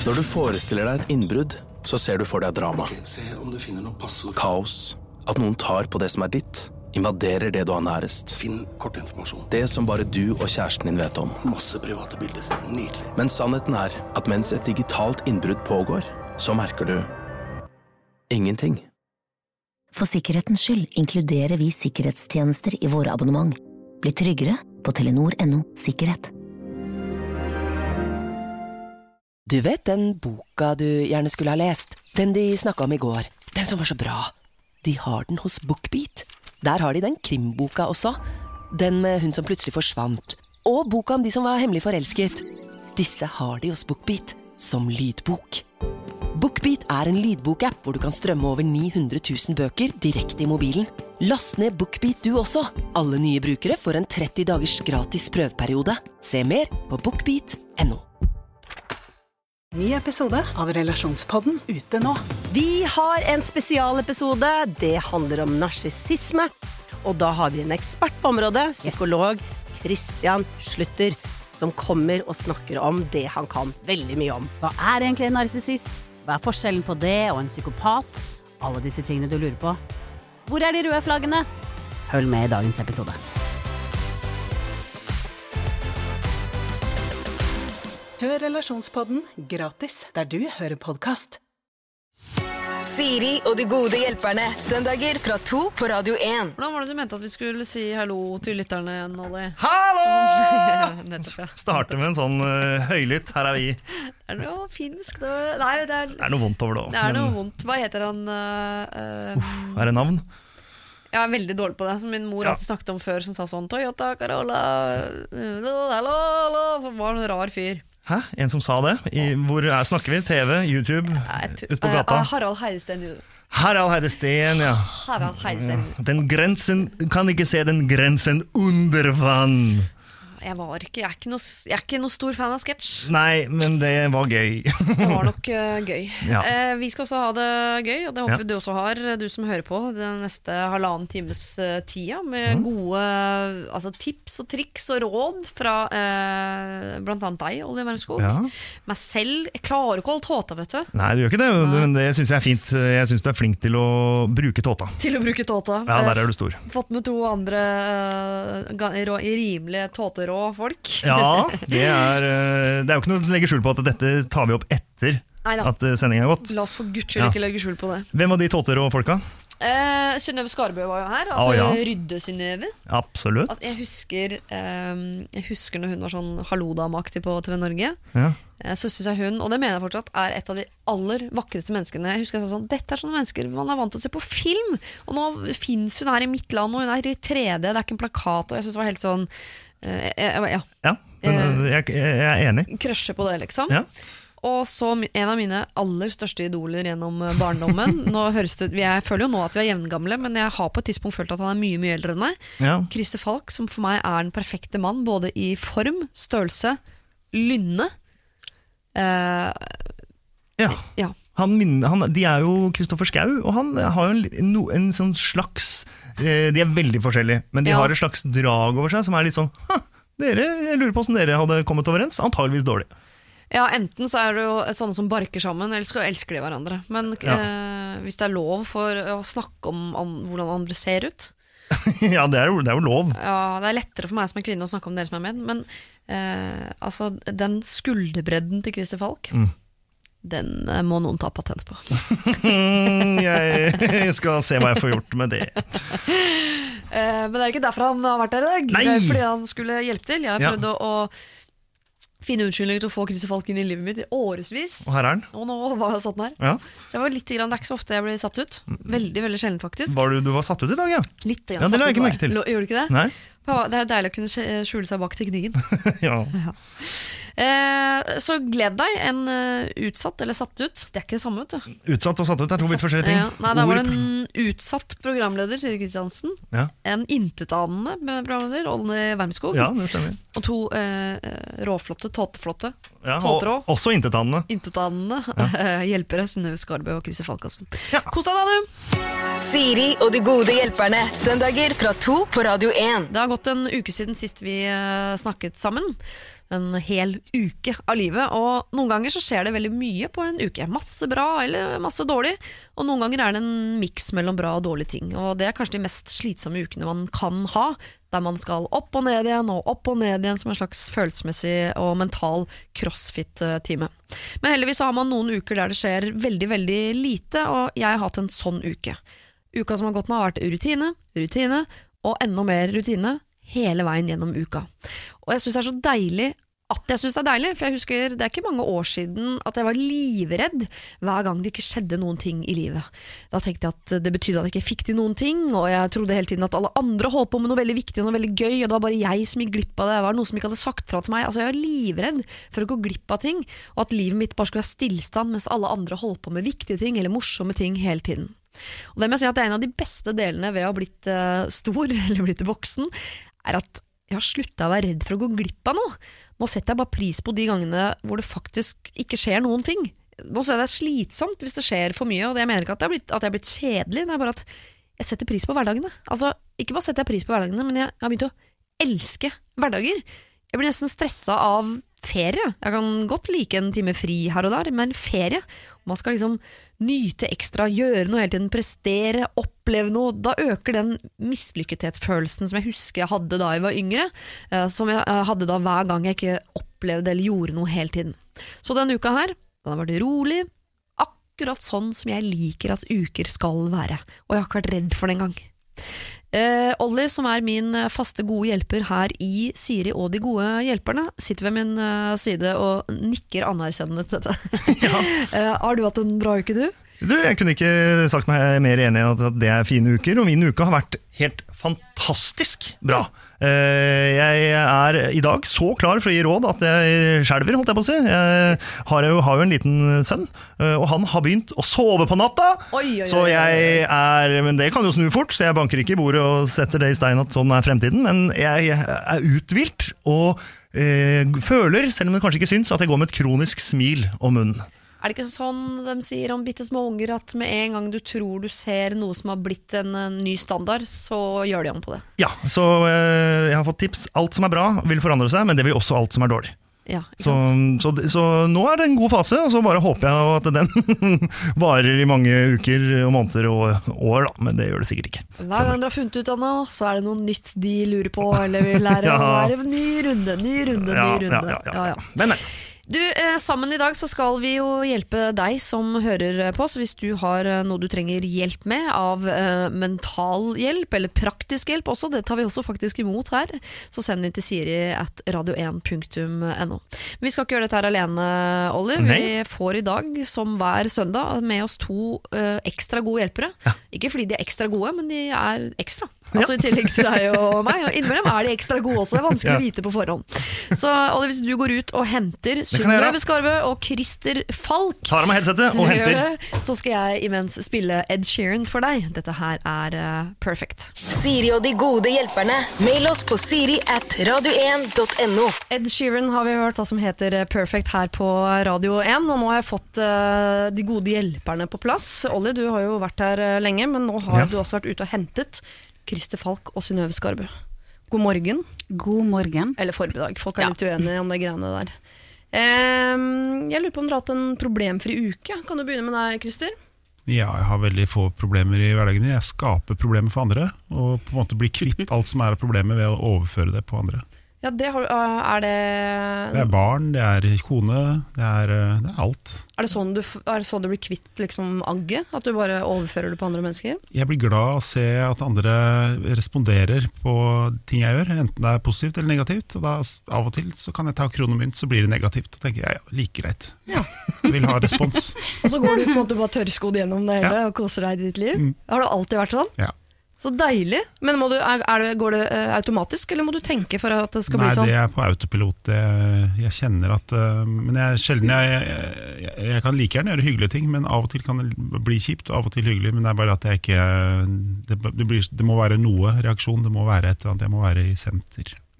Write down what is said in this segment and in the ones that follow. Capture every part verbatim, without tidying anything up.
Når du forestiller deg et innbrudd, så ser du for deg drama. Okay, se om du finner noe passord. Kaos. At noen tar på det som er ditt. Invaderer det du har nærest. Finn kortinformasjon. Det som bare du og kjæresten din vet om. Masse private bilder. Nydelig. Men sannheten er at mens et digitalt innbrudd pågår, så merker du ingenting. For sikkerhetens skyld inkluderer vi sikkerhetstjenester i våre abonnement. Bli tryggere på telenor punktum no sikkerhet. Du vet den boka du gjerne skulle ha lest? Den de snakket om i går. Den som var så bra. De har den hos BookBeat. Der har de den krimboka også. Den med hun som plutselig forsvant. Og boka om de som var hemmelig forelsket. Disse har de hos BookBeat som lydbok. BookBeat er en lydbokapp hvor du kan strømme over ni hundre tusen bøker direkte i mobilen. Last ned BookBeat du også. Alle nye brukere får en tretti dagers gratis prøveperiode. Se mer på bookbeat punktum no. Ny episode av Relasjonspodden ute nå. Vi har en spesialepisode. Det handler om narsissisme. Og da har vi en ekspert på området, psykolog Christian Slutter, som kommer og snakker om det han kan veldig mye om. Hva er egentlig en narsissist? Hva er forskjellen på det og en psykopat? Alle disse tingene du lurer på. Hvor er de røde flaggene? Følg med i dagens episode. Hør Relasjonspodden gratis der du hører podcast. Siri og de gode hjelperne, søndager fra to på Radio én. Hvordan var det du mente at vi skulle si hallo til lytterne igjen, Olli? Hallo! Nettopp, ja. Starte med en sånn uh, høylytt, her er vi. Det er noe finsk. Det er, nei, det er, det er noe vondt over det også. Det er noe men... vondt. Hva heter han? Uh, Uff, er det navn? Jeg er veldig dårlig på det, som min mor ja. alltid snakket om før, som sa sånn Toyota Corolla, som var en rar fyr. Hæ? En som sa det? I, hvor er, snakker vi? T V, YouTube, ut på gata? Uh, Harald Heidesten. Harald Heidesten, ja. Harald Heidesten. Den grensen, kan ikke se den grensen under vann. Jeg var ikke, jeg er ikke noe, jeg er ikke noe stor fan av sketsj. Nei, men det var gøy. Det var nok uh, gøy. Ja. Eh, vi skal også ha det gøy, og det håper ja. vi du også har, du som hører på, den neste halvannen times uh, tida, med mm. gode altså, tips og triks og råd fra uh, blant annet deg, Olli Wermskog. Ja. Meg selv, jeg klarer ikke å holde tåta, vet du. Nei, du gjør ikke det, Nei. men det synes jeg er fint. Jeg synes du er flink til å bruke tåta. Til å bruke tåta. Ja, der er du stor. Fått med to andre uh, rimelige tåterå folk. Ja, det er, det er jo ikke noe å legge skjul på at dette tar vi opp etter Neida. At sendingen har gått. La oss for Guds skyld ja. ikke legge skjul på det. Hvem var de tåter og folka? Eh, Synnøve Skarbø var jo her, altså ah, ja. Rydde Synnøve. Absolutt. Altså, jeg, husker, eh, jeg husker når hun var sånn hallodamaktig på T V Norge. Ja. eh, Så synes jeg hun, og det mener jeg fortsatt, er et av de aller vakreste menneskene. Jeg husker jeg sa sånn, dette er sånne mennesker man er vant til å se på film. Og nå finnes hun her i mitt land, og hun er i tre D, det er ikke en plakat. Og jeg synes det var helt sånn eh, ja. ja, men jeg, jeg er enig. Krøsje på det, liksom. Ja. Og så en av mine aller største idoler gjennom barndommen. Nå høres det, jeg føler jo nå at vi er jevngamle, men jeg har på et tidspunkt følt at han er mye, mye eldre enn meg. Ja. Christer Falk, som for meg er den perfekte mann, både i form, størrelse, lynne. Eh, ja. ja. Han, han, de er jo Kristoffer Schau, og han har jo en, en sånn slags eh, de er veldig forskjellige, men de ja. har et slags drag over seg som er litt sånn, dere, jeg lurer på hvordan dere hadde kommet overens, antageligvis dårlig. Ja, enten så er det jo sånne som barker sammen, eller så elsker de hverandre. Men ja. eh, hvis det er lov for å snakke om an, hvordan andre ser ut. Ja, det er, jo, det er jo lov. Ja, det er lettere for meg som en kvinne å snakke om dere som er med. Men eh, altså, den skulderbredden til Christer Falk, mm. den eh, må noen ta patent på. Jeg skal se hva jeg får gjort med det. eh, Men det er ikke derfor han har vært der i dag. Nei! Det er fordi han skulle hjelpe til. Jeg har prøvd ja. å finne unnskyldninger til å få Christer Falk inn i livet mitt i årevis. Og her er han. Og nå var jeg satt den her. Ja. Det var litt grann, det er ikke så ofte jeg ble satt ut. Veldig, veldig sjelden faktisk. Var du, du var satt ut i dag, ja? Litt grann ja, det la jeg ikke merke til. Gjorde du ikke det? Nei. Det er deilig å kunne skjule seg bak teknikken. Ja. Ja. Eh, så gled deg, en uh, utsatt eller satt ut. Det er ikke det samme, vet du. Utsatt og satt ut er to vidt forskjellige ting. Ja. Nei, da var det en utsatt programleder, Siri Kristiansen. Ja. En intetanende programleder, Olli Wermskog. Ja, det stemmer. Og to uh, råflotte, tåteflotte ja, og også intetanende. Intetanende ja. Hjelpere, Synnøve Skarbø og Christer Falk. Ja. Kos deg da, du! Siri og de gode hjelperne, søndager fra to på Radio én. Det har gått en uke siden sist vi uh, snakket sammen. en hel uke av livet, og noen ganger så skjer det veldig mye på en uke. Masse bra eller masse dårlig, og noen ganger er det en mix mellom bra og dårlige ting. Og det er kanskje de mest slitsomme ukene man kan ha, der man skal opp og ned igjen og opp og ned igjen som en slags følelsesmessig og mental crossfit-time. Men heldigvis har man noen uker der det skjer veldig, veldig lite, og jeg har hatt en sånn uke. Uka som har gått nå har vært rutine, rutine, og enda mer rutine hele veien gjennom uka. Og jeg synes det er så deilig at jeg synes det er deilig, for jeg husker det er ikke mange år siden at jeg var livredd hver gang det ikke skjedde noen ting i livet. Da tenkte jeg at det betydde at jeg ikke fikk til noen ting, og jeg trodde hele tiden at alle andre holdt på med noe veldig viktig og noe veldig gøy, og det var bare jeg som gikk glipp av det, det var noe som ikke hadde sagt fra til meg. Altså jeg var livredd for å gå glipp av ting, og at livet mitt bare skulle være stillstand mens alle andre holdt på med viktige ting eller morsomme ting hele tiden. Og det må jeg si at det er en av de beste delene ved å ha blitt uh, stor eller blitt voksen, er at jeg har sluttet å være redd for å gå glipp av noe. Nå setter jeg bare pris på de gangene hvor det faktisk ikke skjer noen ting. Nå ser jeg det er slitsomt hvis det skjer for mye, og jeg mener ikke at jeg er blitt, at jeg er blitt kjedelig, det er bare at jeg setter pris på hverdagene. Altså, ikke bare setter jeg pris på hverdagene, men jeg har begynt å elske hverdager. Jeg blir nesten stresset av ferie. Jeg kan godt like en time fri her og der, men ferie, man skal liksom nyte ekstra, gjøre noe hele tiden, prestere, oppleve noe, da øker den mislykkethetsfølelsen som jeg husker jeg hadde da jeg var yngre, som jeg hadde da hver gang jeg ikke opplevde eller gjorde noe hele tiden. Så denne uka her, den har vært rolig, akkurat sånn som jeg liker at uker skal være, og jeg har ikke vært redd for det en gang. Uh, Olli, som er min faste gode hjelper her i Siri og de gode hjelperne, sitter ved min uh, side og nikker anerkjennende til dette. Ja. uh, Har du hatt en bra uke, du? Du, jeg kunne ikke sagt meg mer enig i at det er fine uker, og min uke har vært helt fantastisk bra. Jeg er i dag så klar for å gi råd at jeg skjelver, holdt jeg på å si. Jeg har jo, har jo en liten sønn, og han har begynt å sove på natta. Oi, oi, oi. Så jeg er, men det kan jo snu fort, så jeg banker ikke i bordet og setter det i stein at sånn er fremtiden, men jeg er uthvilt og eh, føler, selv om det kanskje ikke syns, at jeg går med et kronisk smil om munnen. Er det ikke sånn de sier om bitte små unger, at med en gang du tror du ser noe som har blitt en, en ny standard, så gjør de om på det? Ja, så eh, jeg har fått tips. Alt som er bra vil forandre seg, men det vil også alt som er dårlig. Ja, så, så, så nå er det en god fase, og så bare håper jeg at den varer i mange uker og måneder og år, da, men det gjør det sikkert ikke. Hver gang dere har funnet ut av noe, så er det noe nytt de lurer på, eller vil lære ja. Å være ny runde, ny runde, ja, ny runde. Ja, ja, ja, ja. Men, men. Du, eh, sammen i dag så skal vi jo hjelpe deg som hører på, så hvis du har eh, noe du trenger hjelp med av eh, mental hjelp, eller praktisk hjelp også, det tar vi også faktisk imot her, så send den til Siri at radio en punktum no. Men vi skal ikke gjøre dette her alene, Olli. Vi får i dag, som hver søndag, med oss to eh, ekstra gode hjelpere. Ja. Ikke fordi de er ekstra gode, men de er ekstra. Altså i tillegg til deg og meg, og innimellom er de ekstra gode også, det er vanskelig ja. Å vite på forhånd. Så Olli, hvis du går ut og henter Synnøve Skarve og Christer Falk, tar av meg headsetet og henter det, så skal jeg imens spille Ed Sheeran for deg. Dette her er uh, perfect. Siri og de gode hjelperne. Mail oss på siri at radio en punktum no. Ed Sheeran har vi hørt da, som heter Perfect her på Radio en, og nå har jeg fått uh, de gode hjelperne på plass. Olli, du har jo vært her uh, lenge, men nå har ja. Du også vært ute og hentet Christer Falk og Synnøve Skarve. God morgen. God morgen. Eller formiddag, folk er ja. Litt uenige om de greiene der. Um, jeg lurer på om dere har hatt en problemfri uke. Kan du begynne med deg, Christer? Ja, jeg har veldig få problemer i hverdagen. Jeg skaper problemer for andre, og på en måte blir kvitt alt som er problemet ved å overføre det på andre. Ja, det har, er det... Det er barn, det er kone, det er, det er alt. Er det, sånn du, er det sånn du blir kvitt liksom, agget? At du bare overfører det på andre mennesker? Jeg blir glad å se at andre responderer på ting jeg gjør, enten det er positivt eller negativt. Og da av og til så kan jeg ta kroner og mynt, så blir det negativt. Da tenker jeg, ja, like greit. Ja. Jeg vil ha respons. Og så går du på en måte bare tørrskodd gjennom det hele ja. Og koser deg i ditt liv. Mm. Har det alltid vært sånn? Ja. Så deilig, men må du, er, er det, går det automatisk, eller må du tenke for at det skal Nei, bli sånn? Nei, det er på autopilot. Jeg, jeg kjenner at Men jeg, sjelden jeg, jeg, jeg kan like gjerne gjøre hyggelige ting, men av og til kan det bli kjipt, og av og til hyggelig, men det er bare at jeg ikke Det, det, blir, det må være noe reaksjon, det må være et eller annet, jeg må være i senter. Ja,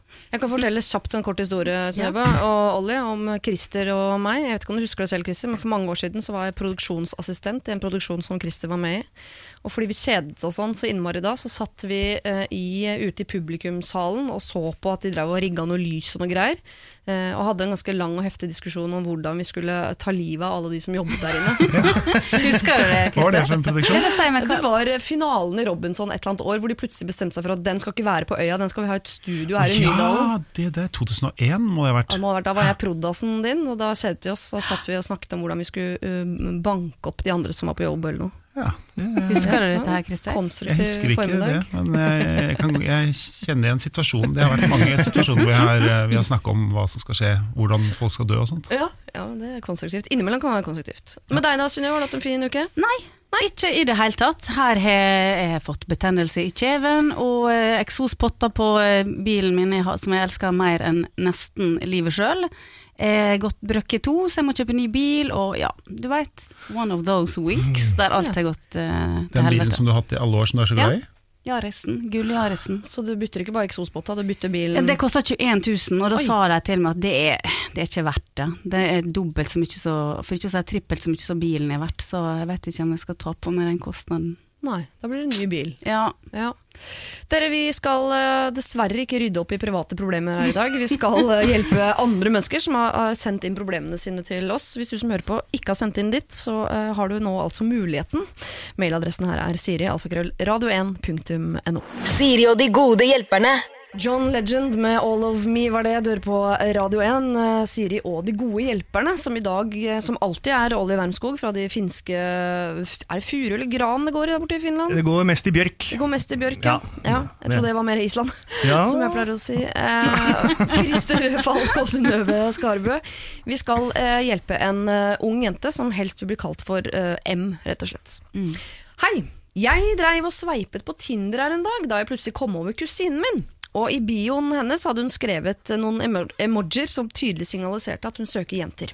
Jeg kan fortelle kjapt en kort historie, Synnøve og Olli, om Christer og meg. Jeg vet ikke om du husker det selv, Christer, men for mange år siden så var jeg produksjonsassistent i en produksjon som Christer var med i. Og fordi vi kjedet og sånn, så innmari da, så satt vi eh, i, ute i publikumssalen og så på at de drev og rigget noe lys og noe greier. Eh, og hadde en ganske lang og heftig diskusjon om hvordan vi skulle ta livet av alle de som jobbet der inne. Husker du det, Christer? Hva var det for en produksjon? Det, det, det var finalen i Robinson et eller annet år, hvor de plutselig bestemte seg for at den skal ikke være på øya, den skal vi ha et studio her i Nydalen. Ja, det, det er to tusen og en må det ha vært. Ja, må ha vært. Da var jeg proddasen din, og da kjedet vi oss. Da satt vi og snakket om hvordan vi skulle uh, banke opp de andre som var på jobb eller noe. Ja, det, Husker du dette her, Christer? Konstruktiv jeg husker ikke formiddag. det, men jeg, jeg, kan, jeg kjenner igjen situasjonen. Det har vært mange situasjoner hvor jeg har, vi har snakket om hva som skal skje, hvordan folk skal dø og sånt. Ja, ja, det er konstruktivt. Innimellom kan det være konstruktivt. Med deg da, Synnøve, har du hatt en fin uke? Nei. Nei, ikke i det hele tatt. Her har jeg fått betennelse i kjeven og eh, eksospotter på eh, bilen min jeg har, som jeg elsker mer enn nesten livet selv. Jeg har gått brøkke to, så jeg må kjøpe ny bil, og ja, du vet, one of those weeks der alt har gått eh, til Den helvete. bilen som du har hatt i alle år som du er så glad i? Ja. Jarisen, gull-Jarisen. Så du bytter ikke bare eksospotta, du bytter bilen? Ja, det kostet tjueen tusen, og da Oi. sa de til meg at det er, det er ikke verdt det. Det er dobbelt så mye, så, for ikke å si trippelt så mye som bilen er verdt, så jeg vet ikke om jeg skal ta på meg den kostnaden. Nei, da blir det en ny bil. Ja. Ja. Dere, vi skal uh, dessverre ikke rydde opp i private problemer her i dag. Vi skal uh, hjelpe andre mennesker som har, har sendt inn problemene sine til oss. Hvis du som hører på ikke har sendt inn ditt, så uh, har du nå altså muligheten. Mailadressen her er siri alfakrøll radio en punktum no. Siri og de gode hjelperne. John Legend med All of Me var det du hører på Radio en. uh, Siri og de gode hjelperne, som i dag, uh, som alltid er Olli Wermskog fra de finske, er det furu eller gran det går i der borte i Finland? Det går mest i bjørk. Det går mest i bjørk, ja. Ja. ja jeg tror det var mer i Island, Ja. som jeg pleier å si. Eh, Christer Falk og Synnøve Skarbø. Vi skal eh, hjelpe en uh, ung jente som helst vil bli kalt for uh, M, rett og slett. Mm. Hei, jeg dreiv og sveipet på Tinder her en dag, da jeg plutselig kom over kusinen min. Og i bioen hennes hadde hun skrevet noen emo- emojier som tydelig signaliserte at hun søker jenter.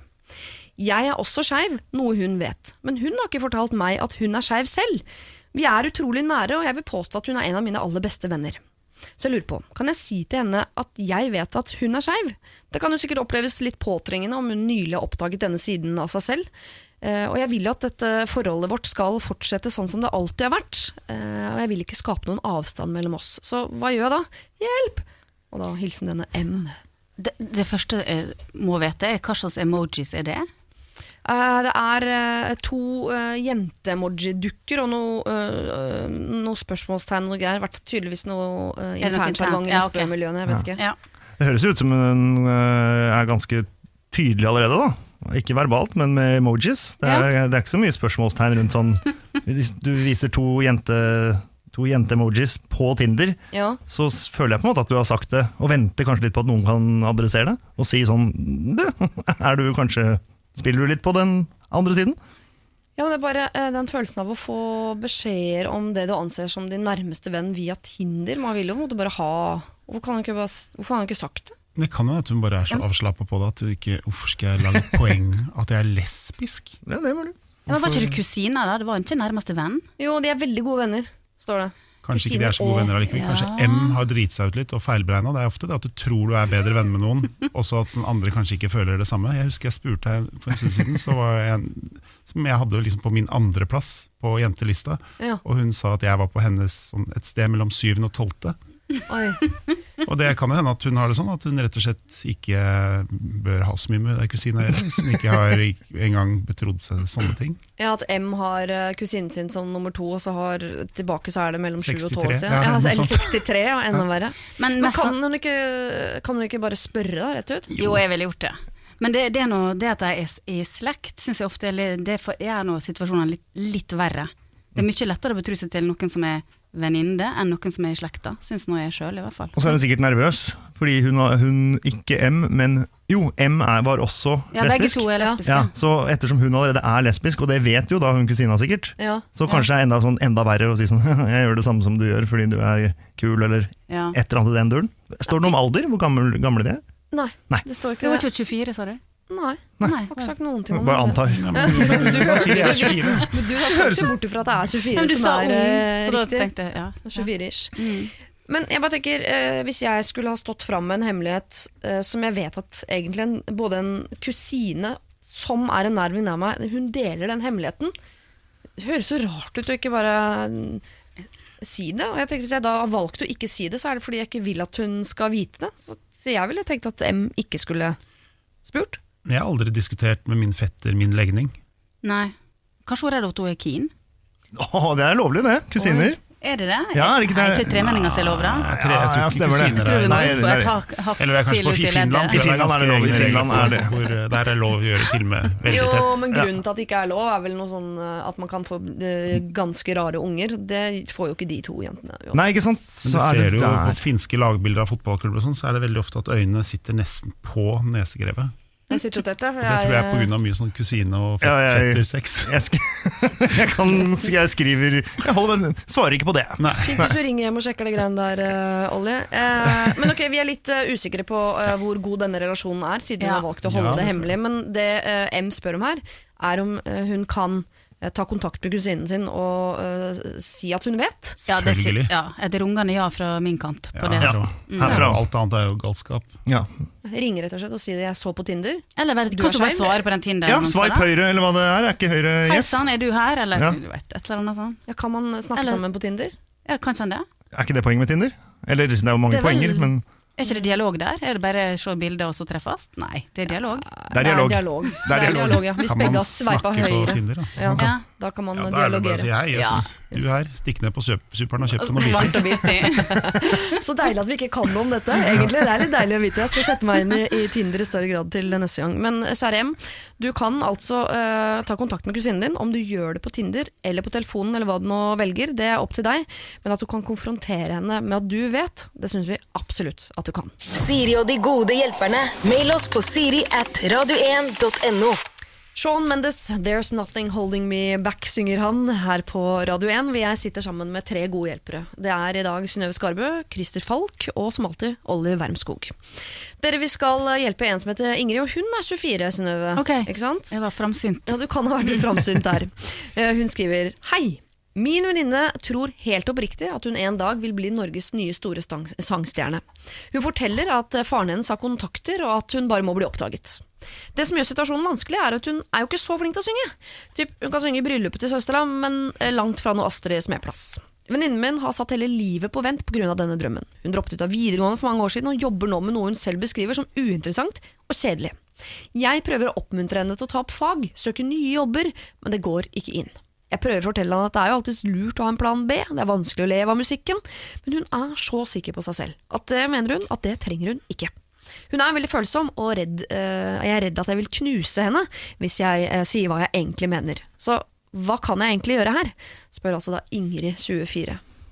Jeg er også skeiv, noe hun vet, men hun har ikke fortalt meg at hun er skeiv selv. Vi er utrolig nære, og jeg vil påstå at hun er en av mine aller beste venner. Så jeg lurer på, kan jeg si til henne at jeg vet at hun er skeiv? Det kan jo sikkert oppleves litt påtrengende om hun nylig har oppdaget denne siden av seg selv. Uh, og jeg vil at dette forholdet vårt skal fortsette sånn som det alltid har vært. Uh, og jeg vil ikke skape noen avstand mellom oss. Så hva gjør jeg da? Hjelp! Og da hilsen denne M. Det, det første jeg må vite er hva slags emojis er det? Uh, det er uh, to uh, jente-emoji-dukker og noe, uh, noe spørsmålstegn og noe greier. I hvert fall tydeligvis noe uh, Er det noe internjargong intern? i Ja, ok. spømiljøene, jeg vet ikke. Ja. Det høres ut som den uh, er ganske tydelig allerede da. Ikke verbalt, men med emojis. Det er, det er ikke så mye spørsmålstegn rundt sånn. Hvis du viser to jente, to jente-emojis på Tinder, Ja. så s- føler jeg på en måte at du har sagt det, og venter kanskje litt på at noen kan adressere det, og si sånn, du, er du kanskje, spiller du litt på den andre siden? Ja, men det er bare eh, den følelsen av å få beskjeder om det du anser som din nærmeste venn via Tinder. Man vil jo måtte bare ha. Hvorfor kan han ikke, bare, s- hvorfor har han ikke sagt det? Det kan jo at hun bare er så avslappet på det at du ikke, hvorfor skal jeg lage et poeng at jeg er lesbisk? Ja, det var det. Ja, men var ikke det kusiner da? Det var ikke nærmeste venn? Jo, de er veldig gode venner, står det. Kanskje ikke de er så gode Kusiner venner allikevel. Kanskje Ja. M har dritt seg ut litt og feilberegnet. Det er ofte det at du tror du er bedre venn med noen, og så at den andre kanskje ikke føler det samme. Jeg husker jeg spurte her for en stund siden, så var jeg en, som jeg hadde liksom på min andre plass på jentelista, Ja. og hun sa at jeg var på hennes sånn, et sted mellom syvende og tolvte. Oi. Og det kan jo hende at hun har det sånn, at hun rett og slett ikke bør ha så mye med det kusinen å gjøre, hvis hun ikke har engang betrodd seg sånne ting. Ja, at M har eh, kusinen sin som nummer to, og så har tilbake så er det mellom sju og tolv. sekstitre, Ja, ja, altså, noe eller sånt. sekstitre, ja, enda verre. Men, Men mest kan hun ikke, kan hun ikke bare spørre da, rett ut? Jo, jeg ville gjort det. Men det, det, er noe, det at de er i slekt, synes jeg ofte er, li- det for- gjør noe situasjonen litt, litt verre. Det er mye lettere å betro seg til noen som er venninne enn noen som er i slekta, synes nå jeg selv i hvert fall. Og så er hun sikkert nervøs, fordi hun, har- hun ikke M, men jo, M er, var også Ja, begge lesbisk. to er lesbiske. Ja, så ettersom hun allerede er lesbisk, og det vet jo da hun kusina sikkert, Ja. så kanskje det er enda, sånn, enda verre å si sånn, jeg gjør det samme som du gjør fordi du er kul, eller Ja. et eller annet i den duren. Står det noe om alder, hvor gamle, gamle de er? Nei, Nei. det står Det ikke var det. ikke tjuefire, sa du? Nei, Nei. jeg har ikke sagt noen ting om Bare det. antar. Ja, men, men, Du, hva sier de er tjuefire? men du har sagt så bort ifra at det er tjue-fire Men du som sa er ung, eh, så da riktig. tenkte jeg, ja. tjue-fire-ish. Mm. Men jeg bare tenker, eh, hvis jeg skulle ha stått frem med en hemmelighet eh, som jeg vet at egentlig en, både en kusine som er en nerv nær meg, hun deler den hemmeligheten. Det høres så rart ut å ikke bare si det. Og jeg tenker, hvis jeg da har valgt å ikke si det, så er det fordi jeg ikke vil at hun skal vite det. Så, så jeg ville tenkt at M ikke skulle spurt. Jeg har aldri diskutert med min fetter min legning. Nei. Kanskje hun er det at hun er keen? Åh, det er lovlig det, kusiner. Oi. Er det det? Ja, er det ikke det? Er ikke tremenninger som er lov da? Jeg tror ikke ja, stemmer det. kusiner Tror du er- må Nei, ut på det er- et hak, hakk Eller det er kanskje til på ut til Finland. leddet? I Finland er det lov, i Finland er det. Hvor, der er det lov å gjøre til med veldig Jo, tett. men grunnen til at det ikke er lov er vel noe sånn eh, at man kan få eh, ganske rare unger. Det får jo ikke de to jentene. uansett. Nei, ikke sant? Men Så det er ser det du jo på der. finske lagbilder av fotballklubber og sånn, så er det veldig ofte at øynene sitter nesten på nesegrevet. Jeg sitter så tett, ja, for Det tror jeg er på jeg, grunn av mye sånn kusine- og Ja, jeg- fettersex. Jeg, sk jeg, kan, jeg skriver Jeg holder, men svarer ikke på det. Nei. Fint hvis du ringer hjem og sjekker det greiene der, uh, Ollie. Eh, men ok, vi er litt uh, usikre på uh, hvor god denne relasjonen er, siden hun Ja. har valgt å holde Ja, det det hemmelig. Men det uh, M spør om her, er om uh, hun kan uh, ta kontakt med kusinen sin og uh, si at hun vet. Ja, det, si- Selvfølgelig. ja, et rungende ja fra min kant på Ja, det. herfra. Herfra. Alt annet er jo galskap. Ja, Ringer rett og slett og sier jeg så på Tinder. Eller bare, Du er kanskje bare skeiv? svare på den Tinder. ja swipe høyre, eller hva det er. Er ikke høyre Hei yes? sann, er du her? Eller Ja. du vet, et eller annet sånt. Ja, kan man snakke Eller- sammen på Tinder? Ja, kanskje han det? Er ikke det poeng med Tinder? Eller det er jo mange Det er vel- poenger, men Er ikke det dialog der? Er det bare se bilder og så treffes? Nei, det er dialog. det er dialog. Det er dialog, Det er dialog. dialog ja. Hvis Kan man begge har sveipa snakke på høyre, Tinder, da? ja, Ja. da kan man Ja, da er det bare å si dialogere. hei, jøss, Ja. du her, stikk ned på søp- superen og kjøp deg noe Varmt biter. og bitig. Så deilig at vi ikke kan noe om dette. Egentlig, det er litt deilig å vite. Jeg skal sette meg inn i, i Tinder i større grad til neste gang. Men kjære M, du kan altså eh, ta kontakt med kusinen din. Om du gjør det på Tinder eller på telefonen eller hva du nå velger, det er opp til deg. Men at du kan konfrontere henne med at du vet, det synes vi absolutt at du kan. Siri og de gode hjelperne. Mail oss på siri at radio en punktum no. Shawn Mendes, There's Nothing Holding Me Back, synger han her på Radio en. Vi jeg sitter sammen med tre gode hjelpere. Det er i dag Synnøve Skarbø, Christer Falk og som alltid Ollie Wermskog. Dere, vi skal hjelpe en som heter Ingrid, og hun er tjuefire, Synnøve. Ok, Ikke sant? jeg var framsynt. Ja, du kan ha vært litt framsynt der. Eh, Hun skriver: Hei! Min venninne tror helt oppriktig at hun en dag vil bli Norges nye store stang- sangstjerne. Hun forteller at eh, faren hennes har kontakter, og at hun bare må bli oppdaget. Det som gjør situasjonen vanskelig, er at hun er jo ikke så flink til å synge. Typ, hun kan synge i bryllupet til søstera, men eh, langt fra noe Astrid Smeplass. Venninnen min har satt hele livet på vent på grunn av denne drømmen. Hun droppet ut av videregående for mange år siden og jobber nå med noe hun selv beskriver som uinteressant og kjedelig. Jeg prøver å oppmuntre henne til å ta opp fag, søke nye jobber, men det går ikke inn. Jeg prøver å fortelle henne at det er jo alltid lurt å ha en plan B, det er vanskelig å leve av musikken, men hun er så sikker på seg selv, at det mener hun at det trenger hun ikke. Hun er veldig følsom, og redd, uh, jeg er redd at jeg vil knuse henne hvis jeg uh, sier hva jeg egentlig mener. Så hva kan jeg egentlig gjøre her? Spør altså da Ingrid tjuefire.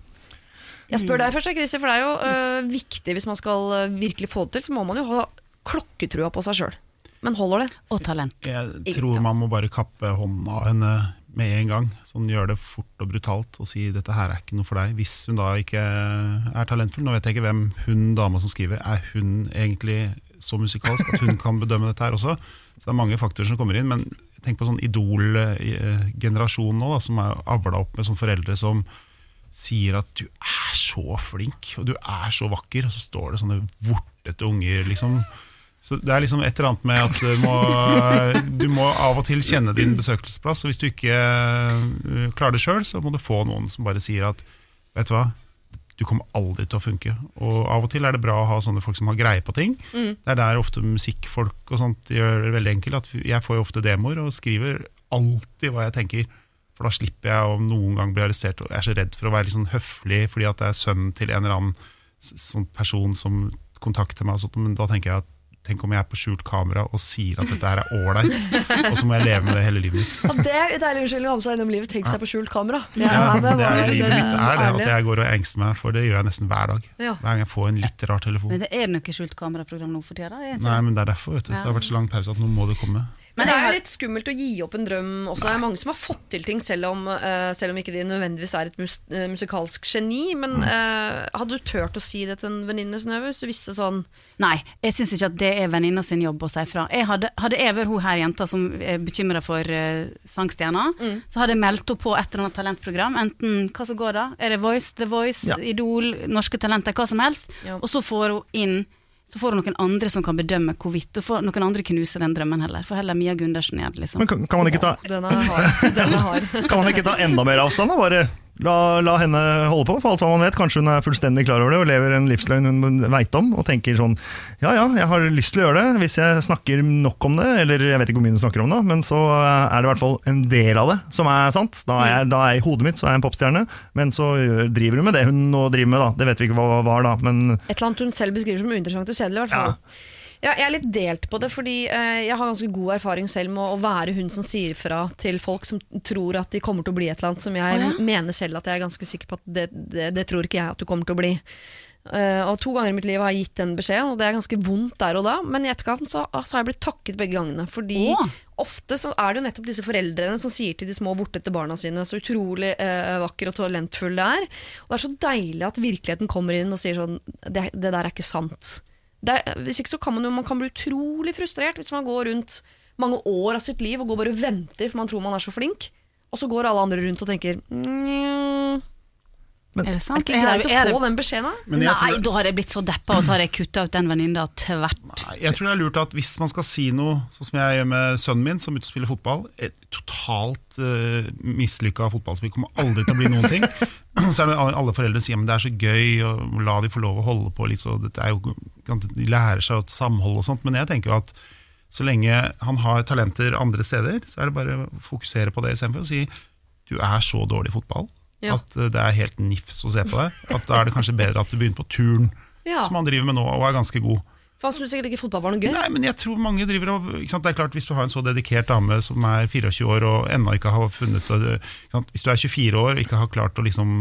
Jeg spør deg først, Christer, for det er jo uh, viktig hvis man skal uh, virkelig få det til, så må man jo ha klokketrua på seg selv. Men holder det? Og talent. Jeg tror man må bare kappe hånden av henne med en gang, sånn gjør det fort og brutalt og si dette her er ikke noe for deg, hvis hun da ikke er talentfull. Nå vet jeg ikke hvem hun dama som skriver, er hun egentlig så musikalsk at hun kan bedømme dette her også, så det er mange faktorer som kommer inn, men tenk på sånn idol-generasjon nå da, som er avla opp med sånne foreldre som sier at du er så flink og du er så vakker, og så står det sånne vortete unger liksom. Så det er liksom et eller annet med at du må, du må av og til kjenne din besøkelsesplass, og hvis du ikke uh, klarer det selv, så må du få noen som bare sier at, vet du hva, du kommer aldri til å funke. Og av og til er det bra å ha sånne folk som har greie på ting. Mm. Det er der ofte musikkfolk og sånt gjør det veldig enkelt, at jeg får jo ofte demoer og skriver alltid hva jeg tenker, for da slipper jeg å noen gang bli arrestert, og jeg er så redd for å være litt sånn høflig, fordi at det er sønnen til en eller annen sånn person som kontakter meg og sånt, men da tenker jeg at tenk om jeg er på skjult kamera og sier at dette her er ålreit, og så må jeg leve med det hele livet mitt. Ja, det er deilig unnskyldning å ha med seg gjennom livet. Tenk seg på skjult kamera. Ja, Ja, det var- er livet mitt er det, ærlig. at jeg går og engster meg, for det gjør jeg nesten hver dag. Ja. Hver gang jeg får en litt rar telefon. Men det er noe skjult kameraprogram nå for tida, da? er det ikke? Nei, men det er derfor, vet du. Det har vært så lang pause at nå må det komme. Men det er jo litt skummelt å gi opp en drøm også. Det er mange som har fått til ting selv om, uh, selv om ikke de nødvendigvis er et mus uh, musikalsk geni. Men uh, hadde du tørt å si det til en venninne, Synnøve, hvis du visste sånn? Nei, jeg synes ikke at det er venninna sin jobb å si fra. Jeg hadde, hadde jeg vært hun her jenta som er bekymret for uh, sangstjerner, mm. så hadde jeg meldt henne på et eller annet talentprogram, enten hva som går da, er det Voice, The Voice, ja. Idol, Norske Talenter, hva som helst, ja. Og så får hun inn så får du noen andre som kan bedømme hvorvidt, og får noen andre knuse den drømmen heller, for heller Mia Gundersen gjør det liksom. Men kan, kan man ikke ta Den er hard. Den er hard. Kan man ikke ta enda mer avstand da? Bare la, la henne holde på, for alt hva man vet. Kanskje hun er fullstendig klar over det og lever en livsløgn hun vet om, og tenker sånn, ja ja, jeg har lyst til å gjøre det hvis jeg snakker nok om det, eller jeg vet ikke hvor mye hun snakker om det, men så er det i hvert fall en del av det som er sant. Da er jeg, da er jeg i hodet mitt, så er jeg en popstjerne, men så driver hun med det hun nå driver med da. Det vet vi ikke hva var da, men et eller annet hun selv beskriver som uinteressant og kjedelig i hvert fall. Ja. Ja, jeg er litt delt på det, fordi eh, jeg har ganske god erfaring selv med å være hun som sier fra til folk som tror at de kommer til å bli et eller annet, som jeg oh, ja. mener selv at jeg er ganske sikker på at det, det, det tror ikke jeg at du kommer til å bli. Uh, og to ganger i mitt liv har jeg gitt den beskjeden, og det er ganske vondt der og da, men i etterkant så, så har jeg blitt takket begge gangene, fordi oh. ofte så er det jo nettopp disse foreldrene som sier til de små vortete barna sine så utrolig uh, vakker og talentfull det er, og det er så deilig at virkeligheten kommer inn og sier sånn, det, det der er ikke sant. Det er, hvis ikke så kan man jo man kan bli utrolig frustrert hvis man går rundt mange år av sitt liv og går bare og venter for man tror man er så flink, og så går alle andre rundt og tenker mm, men, er det sant? Er det ikke greit å få det... den beskjeden? Nei, tror... da har jeg blitt så deppa, og så har jeg kuttet ut den venninna tvert. Nei, jeg tror det er lurt at hvis man skal si noe, sånn som jeg gjør med sønnen min, som ute og spiller fotball, et totalt uh, mislykket fotballspill, kommer aldri til å bli noen ting. Så er det alle foreldre sier, men det er så gøy, og la de få lov å holde på litt, så dette er jo, de lærer seg et samhold og sånt, men jeg tenker jo at så lenge han har talenter andre steder, så er det bare å fokusere på det i stedet for å si, du er så dårlig i fotball, ja. At det er helt nifs å se på deg, at da er det kanskje bedre at du begynner på turn, ja. Som han driver med nå, og er ganske god. For han synes sikkert ikke fotball var noe gøy? Nei, men jeg tror mange driver og, ikke sant, det er klart, hvis du har en så dedikert dame som er fireogtjue år og ennå ikke har funnet, ikke sant, hvis du er tjuefire år og ikke har klart å liksom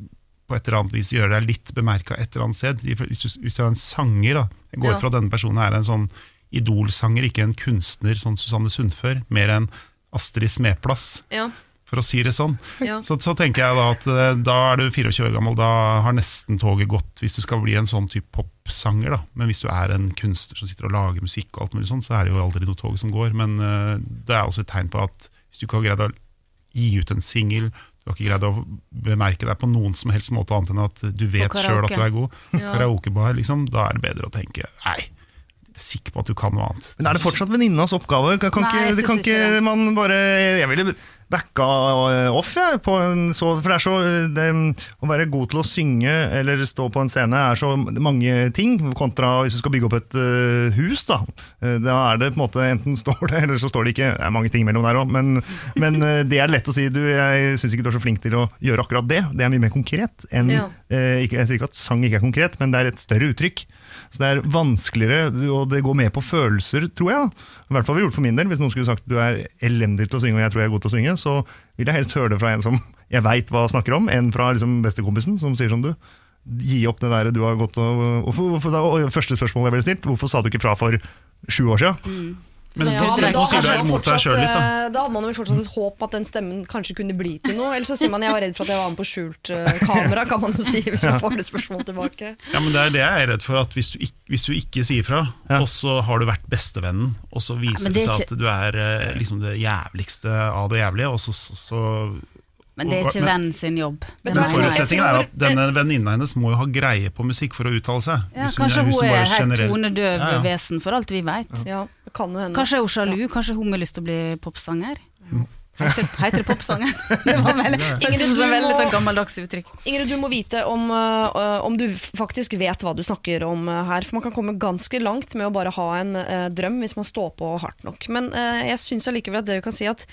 på et eller annet vis gjøre deg litt bemerket et eller annet sted, hvis du, hvis du er en sanger da, jeg går ut fra at denne personen er en sånn idolsanger, ikke en kunstner sånn Susanne Sundfør, mer enn Astrid Smeplass, ja. For å si det sånn. Ja. Så, så tenker jeg da at da er du fireogtjue år gammel, da har nesten toget gått hvis du skal bli en sånn type popsanger da. Men hvis du er en kunstner som sitter og lager musikk og alt mulig sånn, så er det jo aldri noe tog som går. Men uh, det er også et tegn på at hvis du ikke har greid å gi ut en single, du har ikke greid å bemerke deg på noen som helst måte annet enn at du vet selv at du er god, ja. Karaokebar liksom, da er det bedre å tenke, nei, jeg er sikker på at du kan noe annet. Men er det fortsatt venninnas oppgave? Kan, kan nei, ikke, det kan ikke det. Man bare, jeg ville backa off ja, på en så, for det er så det, å være god til å synge eller stå på en scene er så mange ting kontra hvis du skal bygge opp et uh, hus da. Da er det på en måte enten står det eller så står det ikke, det er mange ting mellom der også, men, men uh, det er lett å si, du, jeg synes ikke du er så flink til å gjøre akkurat det, det er mye mer konkret enn, ja. uh, ikke, jeg sier ikke at sang ikke er konkret, men det er et større uttrykk. Så det er vanskeligere, og det går mer på følelser, tror jeg. I hvert fall vi gjort for min del. Hvis noen skulle sagt du er elendig til å synge, og jeg tror jeg er god til å synge, så vil jeg helst høre det fra en som jeg vet hva snakker om, enn fra liksom bestekompisen, som sier som du. Gi opp det der du har gått og... Hvorfor, hvorfor, og første spørsmål jeg ville stilt, hvorfor sa du ikke fra for sju år siden? Mm. Men ja, da, men da, sier du mot deg selv litt da. Da hadde man jo fortsatt et håp at den stemmen kanskje kunne bli til noe. Eller så sier man jeg var redd for at jeg var med på skjult uh, kamera, kan man jo si, hvis man får det spørsmål tilbake. Ja, men det er det jeg er redd for, at hvis du ikke, hvis du ikke sier fra, ja. Og så har du vært bestevennen, og så viser ja, det, det seg at du er uh, liksom det jævligste av det jævlige, og så... så, så men det er ikke venn sin jobb. Men forutsetningen er at denne venninna hennes må jo ha greie på musikk for å uttale seg. Ja, kanskje hun, hun er helt tonedøv ja, ja. Vesen, for alt vi vet. Ja, kan hende. Kanskje er hun sjalu, ja. Kanskje hun har lyst til å bli popsanger. Mm. Heter, heter det popsanger? Det var veldig, Ingrid, så veldig sånn gammeldags uttrykk. Ingrid, du må vite om, uh, om du faktisk vet hva du snakker om uh, her, for man kan komme ganske langt med å bare ha en uh, drøm hvis man står på hardt nok. Men uh, jeg synes allikevel at det vi kan si at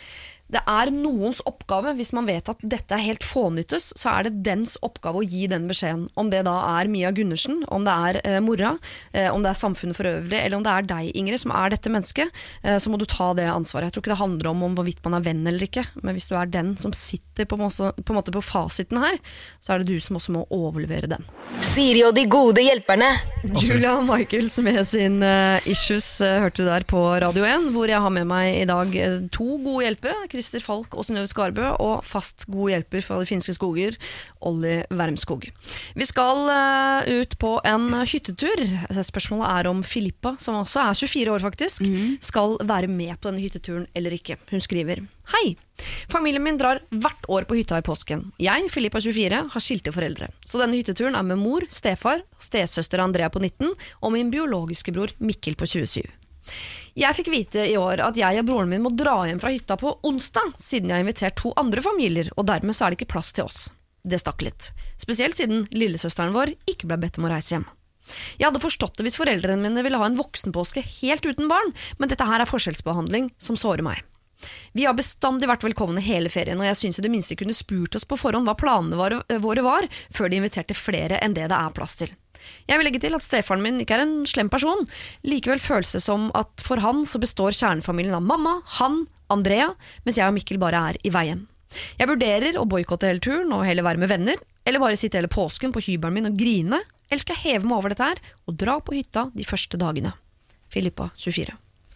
det er noens oppgave, hvis man vet at dette er helt fånyttes, så er det dens oppgave å gi den beskjeden. Om det da er Mia Gundersen, om det er eh, mora, eh, om det er samfunnet for øvrig, eller om det er deg, Ingrid, som er dette mennesket, eh, så må du ta det ansvaret. Jeg tror ikke det handler om, om hvorvidt man er venn eller ikke, men hvis du er den som sitter på, måse, på en måte på fasiten her, så er det du som også må overlevere den. Siri og de gode hjelperne. Julia Michaels med sin uh, Issues uh, hørte du der på Radio én, hvor jeg har med meg i dag uh, to gode hjelpere, Christer Falk og Synnøve Skarbø, og fast god hjelper fra de finske skoger, Olli Wermskog. Vi skal uh, ut på en hyttetur. Spørsmålet er om Filippa, som også er tjuefire år faktisk, mm. skal være med på denne hytteturen eller ikke. Hun skriver: Hei, familien min drar hvert år på hytta i påsken. Jeg, Filippa tjuefire, har skilte foreldre. Så denne hytteturen er med mor, stefar, stesøster Andrea på nitten og min biologiske bror Mikkel på tjuesyv. Jeg fikk vite i år at jeg og broren min må dra hjem fra hytta på onsdag, siden jeg har invitert to andre familier, og dermed så er det ikke plass til oss. Det stakk litt. Spesielt siden lillesøsteren vår ikke ble bedt om å reise hjem. Jeg hadde forstått det hvis foreldrene mine ville ha en voksenpåske helt uten barn, men dette her er forskjellsbehandling som sårer meg. Vi har bestandig vært velkomne hele ferien, og jeg synes i det minste kunne spurt oss på forhånd hva planene våre var, før de inviterte flere enn det det er plass til. Jeg vil legge til at stefaren min ikke er en slem person, likevel føles det som at for han så består kjernefamilien av mamma, han, Andrea, mens jeg og Mikkel bare er i veien. Jeg vurderer å boykotte hele turen og heller være med venner, eller bare sitte hele påsken på hybelen min og grine, eller skal jeg heve meg over dette her og dra på hytta de første dagene. Filippa tjuefire.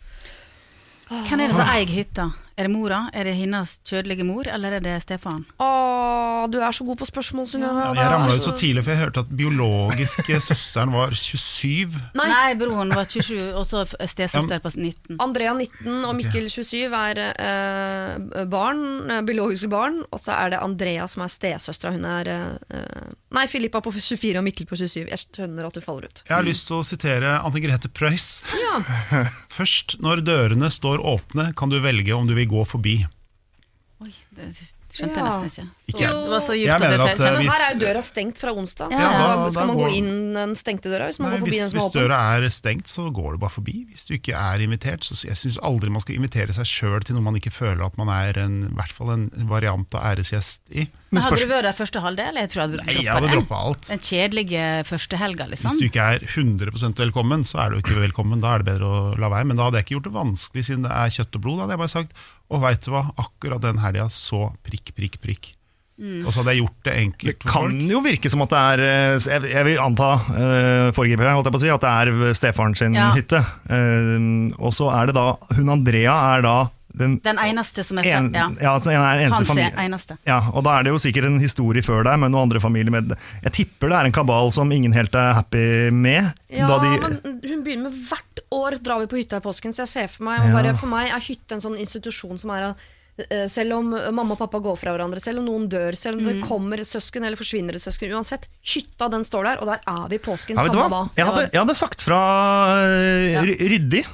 Hvem er det som eier hytta? Er det mora? Er det hennes kjødelige mor, eller er det Stefan? Åh, du er så god på spørsmål, Synnøve. Ja, jeg ramlet ut så tidlig, for jeg hørte at biologiske søsteren var tjuesyv. Nei, Nei broren var tjuesju, og så stesøster på nitten. Andrea nitten og Mikkel tjuesyv er eh, barn, biologiske barn, og så er det Andrea som er stesøstra. Hun er eh, Nei, Filippa på tjuefire og Mikkel på tjuesyv. Jeg skjønner at du faller ut. Jeg har lyst til å sitere Anne Grete Preus. Ja. Først når dørene står åpne, kan du velge om du vil gå forbi. Oi, det skjønte jeg nesten ikke. Ikke. Det var så Jeg mener at, Men hvis- her er jo døra stengt fra onsdag, så Ja, da, da- skal da man gå går- inn den stengte døra hvis man Nei, går forbi hvis, den som er hvis åpen. døra er stengt, så går du bare forbi. Hvis du ikke er invitert, så jeg synes aldri man skal invitere seg selv til noe man ikke føler at man er en, i hvert fall en variant av æresgjest i. Men hadde du vært der første halvdel? Jeg tror jeg hadde Nei, jeg hadde droppet alt. Den kjedelige første helga, liksom. Hvis du ikke er hundre prosent velkommen, så er du ikke velkommen. Da er det bedre å la være. Men da hadde jeg ikke gjort det vanskelig, siden det er kjøtt og blod. Da hadde jeg bare sagt, og vet du hva, akkurat den helga så prikk, prikk, prikk. Mm. Og så hadde jeg gjort det enkelt. Det kan jo virke som at det er, jeg, jeg vil anta, uh, foregripe, holdt jeg på å si, at det er stefaren sin ja. hytte. Uh, og så er det da, hun Andrea er da Den, den eneste som er en, ja. Ja, altså, en eneste Hans familie. eneste. Ja, og da er det jo sikkert en historie før der med noen andre familier med. Jeg tipper det er en kabal som ingen helt er happy med. Ja, da de, men hun begynner med hvert år drar vi på hytta i påsken, så jeg ser for meg, og bare, for meg er hytta en sånn institusjon som er selv om mamma og pappa går fra hverandre, selv om noen dør, selv om mm. det kommer et søsken eller forsvinner et søsken, uansett, hytta den står der, og der er vi i påsken, ja, samme hva. Jeg hadde, jeg hadde sagt fra uh, ja. ryddig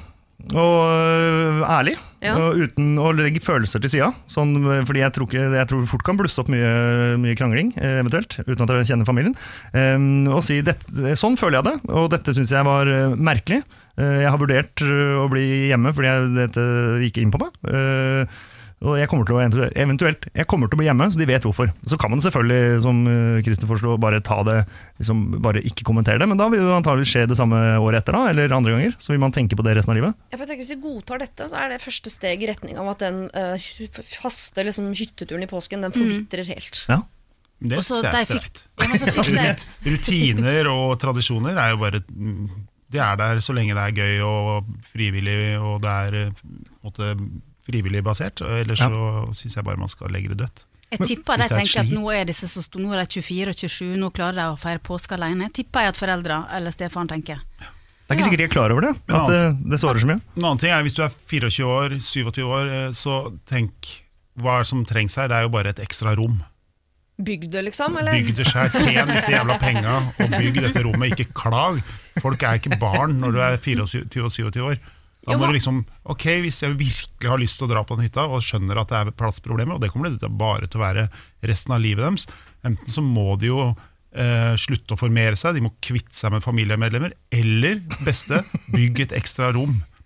og ærlig, ja. og uten å legge følelser til sida, sånn, fordi jeg tror, ikke, jeg tror fort kan blusse opp mye, mye krangling, eventuelt, uten at jeg kjenner familien, um, og si dette, sånn føler jeg det, og dette synes jeg var uh, merkelig. Uh, jeg har vurdert uh, å bli hjemme fordi jeg, dette gikk inn på meg. Uh, Og jeg kommer til å eventuelt Jeg kommer til å bli hjemme, så de vet hvorfor. Så kan man selvfølgelig, som Christer foreslår, bare ta det liksom, bare ikke kommentere det. Men da vil det antakelig skje det samme året etter, da, eller andre ganger. Så vil man tenke på det resten av livet. Ja, for jeg tenker, hvis vi godtar dette, så er det første steg i retning av at den uh, faste liksom, hytteturen i påsken, den forvitrer helt. Ja. Det synes jeg er streit. Rutiner og tradisjoner er jo bare Det er der så lenge det er gøy og frivillig, og det er måtte, frivillig basert, ellers ja. så synes jeg bare man skal legge det dødt. Jeg tipper de tenker at nå er disse så store, nå er de tjuefire og tjuesju, nå klarer de å feire påske alene. Jeg tipper jeg at foreldre, eller Stefan tenker. Det er ikke sikkert jeg er klar over det, at det, det sårer så mye. En annen ting er, hvis du er fireogtjue år, syvogtyve år, så tenk, hva som trengs her, det er jo bare et ekstra rom. Bygg det liksom, eller? Bygg det selv, tjen disse jævla penga, og bygg dette rommet, ikke klag. Folk er ikke barn når du er fireogtyve og syvogtyve år. Da må du liksom, ok, hvis jeg virkelig har lyst til å dra på den hytta og skjønner at det er plassproblemer, og det kommer det bare til å være resten av livet deres, enten så må de jo eh, slutte å formere seg, de må kvitte seg med familiemedlemmer, eller beste, bygg et ekstra rom.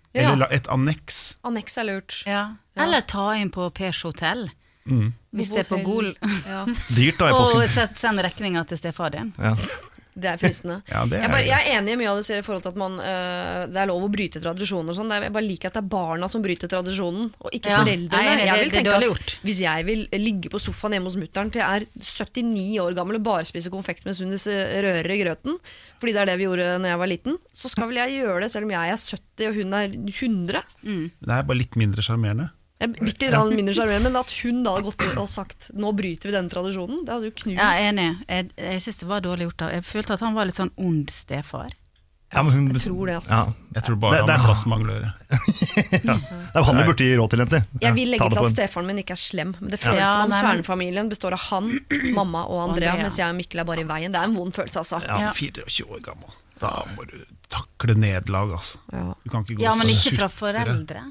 Ja. Eller et anneks. Anneks er lurt. Ja. Eller ta inn på Pers hotell. Mm. Hvis det er på Gol. Ja. Dyrt da i påsken. Og sett, send regninga til stefar din. Ja. Det er fristende. Ja, det er jeg, bare, jeg er enig i mye av det sier i forhold til at man, øh, det er lov å bryte tradisjoner og sånn. Jeg bare liker at det er barna som bryter tradisjonen, og ikke Ja. foreldrene. Nei, det- jeg vil det er tenke dårlig at gjort. hvis jeg vil ligge på sofaen hjemme hos mutteren til jeg er syttini år gammel og bare spiser konfekt mens hun rører i grøten, fordi det er det vi gjorde når jeg var liten, så skal vel jeg gjøre det selv om jeg er sytti og hun er hundre. Mm. Det er bare litt mindre charmerende. Jeg er bitte litt mindre charmerende, men at hun da hadde gått ut og sagt nå bryter vi den tradisjonen, det hadde jo knust. Ja, jeg er enig. Jeg, jeg synes det var dårlig gjort. Da. Jeg følte at han var litt sånn ond stefar. Ja, men hun, Jeg tror det, ass. Ja. Jeg tror bare Det- han det- med plastmangel å gjøre. ja. Det er han vi burde gi råd til, jenter. Jeg vil legge Ta det til på at en- stefaren min ikke er slem, men det føles Ja, som om nei, men- Svernfamilien består av han, mamma og Andrea, Andrea. mens jeg og Mikkel er bare i veien. Det er en vond følelse, altså. Ja, Ja. tjuefire år gammel. Da må du takle nederlag, altså. Ja. Du kan ikke gå Ja, men og ikke fra sutre. foreldre.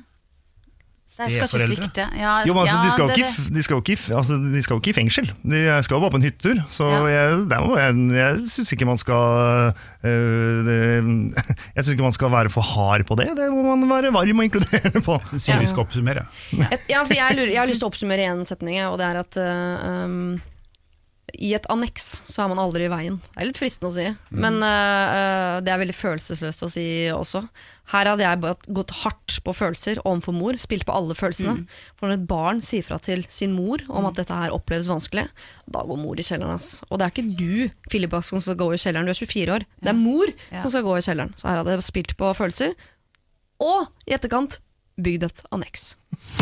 Så jeg skal ikke Steforeldre? svikte. Ja, Jo, men altså, ja, de, skal jo det- ikke, f- de, skal jo ikke, f- altså, de skal jo ikke i fengsel. De skal jo bare på en hyttetur. Så Ja. jeg, der må jeg, jeg syns ikke man skal øh, det, Jeg syns ikke man skal være for hard på det. Det må man være varm og inkluderende på. Du sier vi skal oppsummere. Et, ja, for jeg, lurer, jeg har lyst til å oppsummere en setning, jeg, og det er at uh, um, i et anneks så er man aldri i veien. Det er litt fristende å si, men uh, det er veldig følelsesløst å si også. Her hadde jeg bare gått hardt på følelser overfor mor, spilt på alle følelsene. Mm. For når et barn sier fra til sin mor om at dette her oppleves vanskelig, da går mor i kjelleren. Ass. Og det er ikke du, Philip, som skal gå i kjelleren, du er tjuefire år. Det er mor Ja. som skal gå i kjelleren. Så her hadde jeg spilt på følelser, og i etterkant bygd et anneks.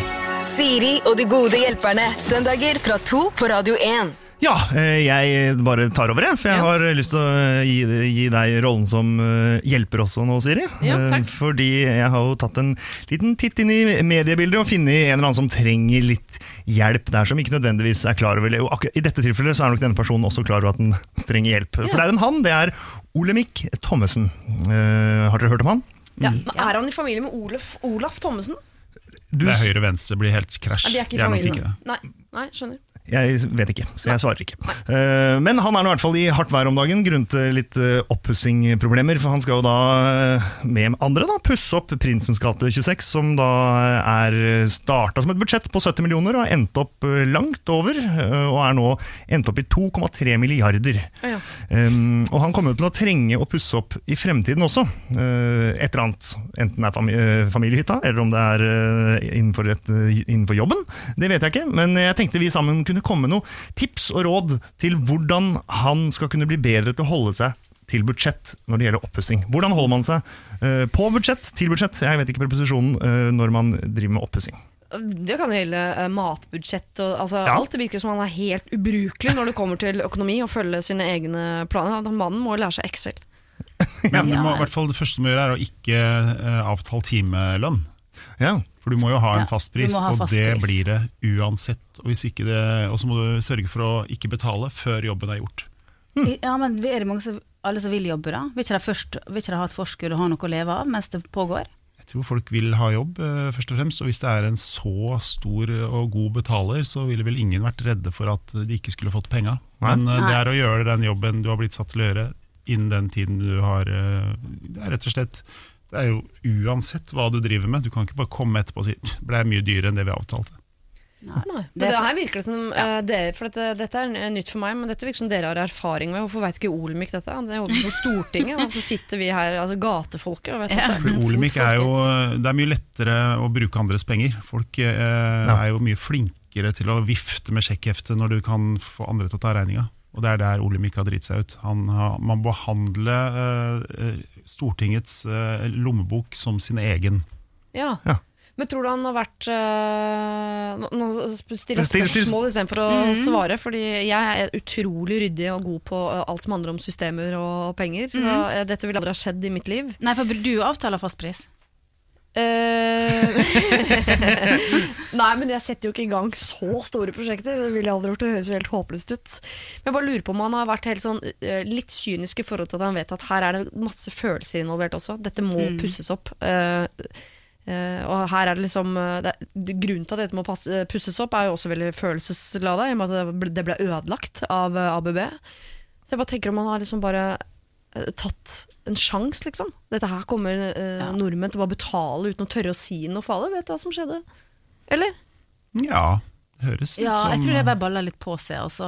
Siri og de gode hjelperne. Søndager fra to på Radio én. Ja, eh, jeg bare tar over, jeg. For jeg Ja. har lyst til å gi, gi deg rollen som eh, hjelper også nå, Siri. Ja, takk. Eh, Fordi jeg har jo tatt en liten titt inn i mediebildet og funnet en eller annen som trenger litt hjelp der, som ikke nødvendigvis er klar over det. Og akkurat i dette tilfellet så er nok denne personen også klar over at den trenger hjelp. For det er en han, det er Olemic Thommessen. Eh, har dere hørt om han? Ja, men er han i familie med Olaf, Olaf Thommessen? Du, Det er høyre-venstre blir helt krasj. Nei, de er ikke i Det er nok familie. ikke det. Nei, nei, skjønner. Jeg vet ikke, så jeg svarer ikke. Eh, Men han er nå i hvert fall i hardt vær om dagen grunnet litt eh, oppussingproblemer, for han skal jo da eh, med andre da pusse opp Prinsens gate tjueseks, som da er starta som et budsjett på sytti millioner og har endt opp eh, langt over, eh, og er nå endt opp i to komma tre milliarder. Å ja. Um, og han kommer jo til å trenge å pusse opp i fremtiden også, uh, et eller annet, enten det er fami uh, familiehytta, eller om det er uh, innenfor, et, uh, innenfor jobben, det vet jeg ikke, men jeg tenkte vi sammen kunne komme noen tips og råd til hvordan han skal kunne bli bedre til å holde seg til budsjett når det gjelder oppussing. Hvordan holder man seg uh, på budsjett, til budsjett, jeg vet ikke preposisjonen, uh, når man driver med oppussing. Det kan gjelde uh, matbudsjett og, altså, Ja. alt det virker som han er helt ubrukelig når det kommer til økonomi og følge sine egne planer. Han- Mannen må lære seg Excel. Men du må, i hvert fall det første du må gjøre er å ikke eh, avtale timelønn. Ja. For du må jo ha en Ja, fastpris, du må ha og det fastpris. blir det uansett. Og hvis ikke det, og så må du sørge for å ikke betale før jobben er gjort. Ja, men er det mange som, alle som vil jobbe da? Vil ikke de, først, vil ikke de ha et forskudd og ha noe å leve av mens det pågår? Jeg tror folk vil ha jobb, eh, først og fremst. Og hvis det er en så stor og god betaler, så ville vel ingen vært redde for at de ikke skulle fått penga. Nei. Men eh, det Nei. er å gjøre den jobben du har blitt satt til å gjøre innen den tiden du har eh, Det er rett og slett Det er jo uansett hva du driver med. Du kan ikke bare komme etterpå og si det ble mye dyrere enn det vi avtalte. Nei. Men det, her virker det som uh, dere, for dette, dette er n- nytt for meg, men dette virker som dere har erfaring med. Hvorfor vet ikke Olemic dette? Det jobber på Stortinget, og så sitter vi her, altså gatefolket, og vet Ja. dette. For Olemic er jo Det er mye lettere å bruke andres penger. Folk eh, er jo mye flinkere til å vifte med sjekkheftet når du kan få andre til å ta regninga. Og det er der Olemic har dritt seg ut. Han har, man behandler eh, Stortingets eh, lommebok som sin egen. Ja. Ja. Men tror du han har vært uh, Nå nå stiller jeg Still- still- spørsmål istedenfor å Mhm. svare, fordi jeg er utrolig ryddig og god på uh, alt som handler om systemer og penger. Så Mhm. uh, dette ville aldri ha skjedd i mitt liv. Nei, for du avtaler fastpris. Eh, Nei, men jeg setter jo ikke i gang så store prosjekter. Det ville jeg aldri gjort, det høres jo helt håpløst ut. Men jeg bare lurer på om han har vært helt sånn eh, litt kynisk i forhold til at han vet at her er det masse følelser involvert også. Dette må Mm. pusses opp. Eh, eh, og her er det liksom eh, det, det, grunnen til at dette må passe, pusses opp er jo også veldig følelseslada, i og med at det ble, det ble ødelagt av eh, A B B. Så jeg bare tenker om han har liksom bare uh, tatt en sjans, liksom. Dette her kommer uh, ja. nordmenn til å bare betale uten å tørre å si noe for alle. Vet du hva som skjedde? Eller? Ja, det høres litt ja, som... Jeg tror det bare baller litt på seg, og så...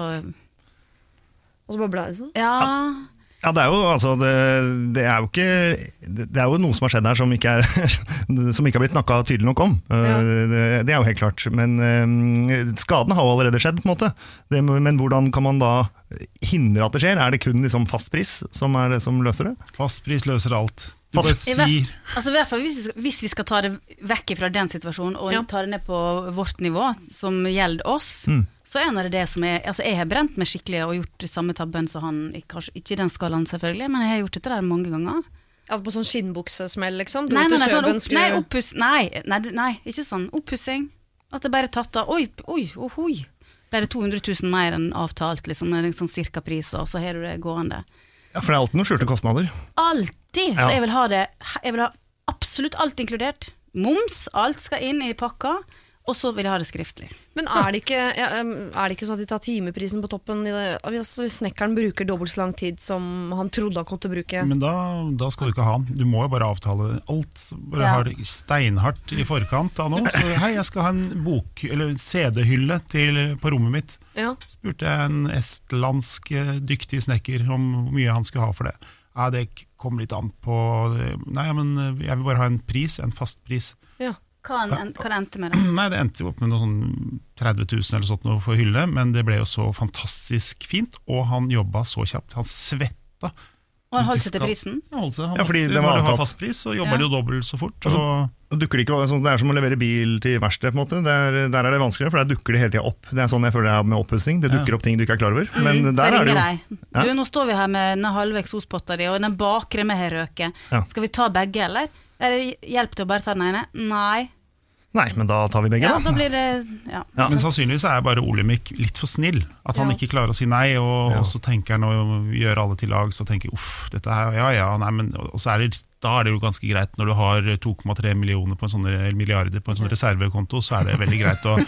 Og så bare ble det sånn? Ja... Ja, det er jo, altså, det, det er jo ikke Det er jo noe som har skjedd her som ikke, er, som ikke har blitt snakket tydelig nok om. Ja. Det, det er jo helt klart. Men uh, skaden har jo allerede skjedd, på en måte. Det, men hvordan kan man da hindre at det skjer? Er det kun liksom, fastpris som er det som løser det? Fastpris løser alt. Du Fast. bare sier... Altså, i hvert fall hvis vi, skal, hvis vi skal ta det vekk fra den situasjonen og ja. ta det ned på vårt nivå, som gjelder oss, mm. så er det det som er, altså jeg har brent meg skikkelig og gjort samme tabben som han, kanskje ikke den skalaen selvfølgelig, men jeg har gjort dette der mange ganger. Ja, på sånn skinnbuksesmell liksom? Nei, nei, nei, sånn opp, nei, oppuss, nei, nei, nei, ikke sånn oppussing. At det bare tatt av, oi, oi, oi, oi. Det er det to hundre tusen mer enn avtalt, liksom, det er sånn cirka pris, og så har du det gående. Ja, for det er alltid noen skjulte kostnader. Alltid, ja. Så jeg vil ha det, jeg vil ha absolutt alt inkludert. Moms, alt skal inn i pakka, og så vil jeg ha det skriftlig. Men er det ikke, ja, er det ikke sånn at de tar timeprisen på toppen? I det, hvis snekkeren bruker dobbelt så lang tid som han trodde han kom til å bruke? Men da, da skal du ikke ha han. Du må jo bare avtale alt. Bare ja. ha det steinhardt i forkant av noe. Så hei, jeg skal ha en bok, eller en C D-hylle til, på rommet mitt. Ja. Spurte jeg en estlandsk dyktig snekker om hvor mye han skulle ha for det. Ja, det kom litt an på... Nei, men jeg vil bare ha en pris, en fast pris. Ja. Hva, en, hva det endte med det? Nei, det endte jo opp med noe sånn tretti tusen eller sånt noe for hylle, men det ble jo så fantastisk fint, og han jobbet så kjapt, han svetta. Og han holdt seg til prisen? Ja, holdt seg. Han, ja, fordi det var var ha fast pris, så jobber ja. det jo dobbelt så fort. Og så, og dukker det, ikke, sånn, det er som å levere bil til verksted, på en måte. Der, der er det vanskeligere, for der dukker det hele tiden opp. Det er sånn jeg føler det er med oppussing. Det dukker ja. opp ting du ikke er klar over. Men mm, der er det jo... Ja. Du, nå står vi her med den halve eksospotta di, og den bakre med her røke. Ja. Skal vi ta begge, eller? Er det hjelp til å bare ta den ene? Nei. Nei, men da tar vi begge, ja, da. da blir det, ja. Ja. Men sannsynligvis er bare Olemic litt for snill. At han ja. ikke klarer å si nei, og, ja. og så tenker han å gjøre alle til lag, så tenker uff, dette her, ja, ja, nei, men og så er det, da er det jo ganske greit når du har to komma tre millioner på en sånn, eller milliarder på en sånn reservekonto, så er det veldig greit å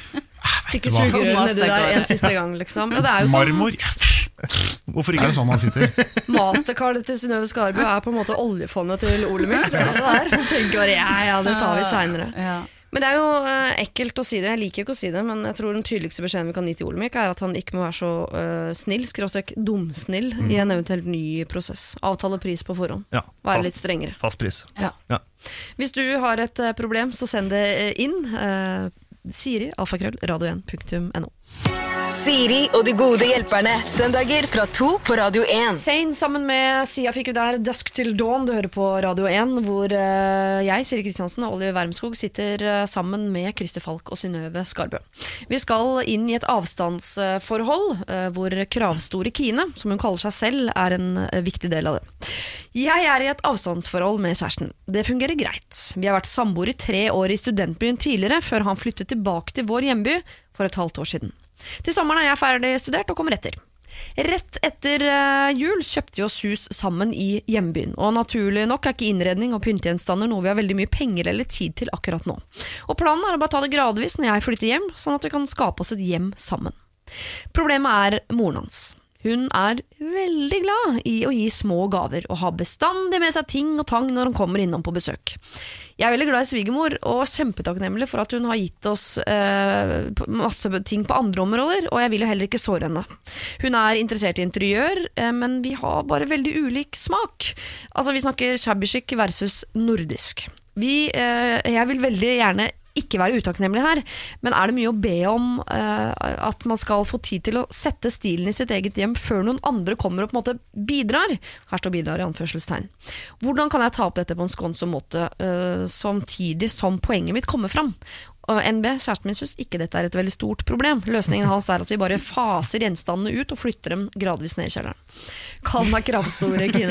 stikke sugerør nedi der en siste gang, liksom. Det er jo sånn, marmor, hvorfor ikke er det sånn han sitter? Mastercardet til Synnøve Skarbø er på en måte oljefondet til Olemic. Det er det der. Han tenker bare, ja, ja, det tar vi senere. Ja. Men det er jo uh, ekkelt å si det, jeg liker ikke å si det, men jeg tror den tydeligste beskjeden vi kan gi til Olemic er at han ikke må være så uh, snill, skråstrek dumsnill mm. i en eventuelt ny prosess. Avtale pris på forhånd. Ja, være fast, litt strengere. Fast pris. Ja. Ja. Hvis du har et uh, problem, så send det inn. Uh, Siri, alfakrøll, radio en punktum no. Siri og de gode hjelperne, søndager fra to på Radio en. Sein sammen med Sia fikk du der Dusk til Dawn, du hører på Radio en, hvor uh, jeg, Siri Kristiansen og Oliver Wermskog sitter uh, sammen med Christer Falk og Synnøve Skarbø. Vi skal inn i et avstandsforhold, uh, hvor kravstore Kine, som hun kaller seg selv, er en uh, viktig del av det. Jeg er i et avstandsforhold med kjæresten. Det fungerer greit. Vi har vært samboere i tre år i studentbyen tidligere, før han flyttet tilbake til vår hjemby for et halvt år siden. Til sommeren er jeg ferdig studert og kommer etter. Rett etter uh, jul kjøpte vi oss hus sammen i hjembyen, og naturlig nok er ikke innredning og pyntegjenstander noe vi har veldig mye penger eller tid til akkurat nå. Og planen er å bare ta det gradvis når jeg flytter hjem, sånn at vi kan skape oss et hjem sammen. Problemet er moren hans. Hun er veldig glad i å gi små gaver, og har bestandig med seg ting og tang når hun kommer innom på besøk. Jeg er veldig glad i svigermor, og kjempetakknemlig for at hun har gitt oss eh, masse ting på andre områder, og jeg vil jo heller ikke såre henne. Hun er interessert i interiør, eh, men vi har bare veldig ulik smak. Altså, vi snakker shabby chic versus nordisk. Vi, eh, jeg vil veldig gjerne ikke være utakknemlig her, men er det mye å be om uh, at man skal få tid til å sette stilen i sitt eget hjem før noen andre kommer og på en måte bidrar? Her står bidrar i anførselstegn. Hvordan kan jeg ta opp dette på en skånsom måte uh, samtidig som poenget mitt kommer fram? Og N B, kjæresten min, synes ikke dette er et veldig stort problem. Løsningen hans er at vi bare faser gjenstandene ut og flytter dem gradvis ned i kjelleren. Kall meg kravstore Kine.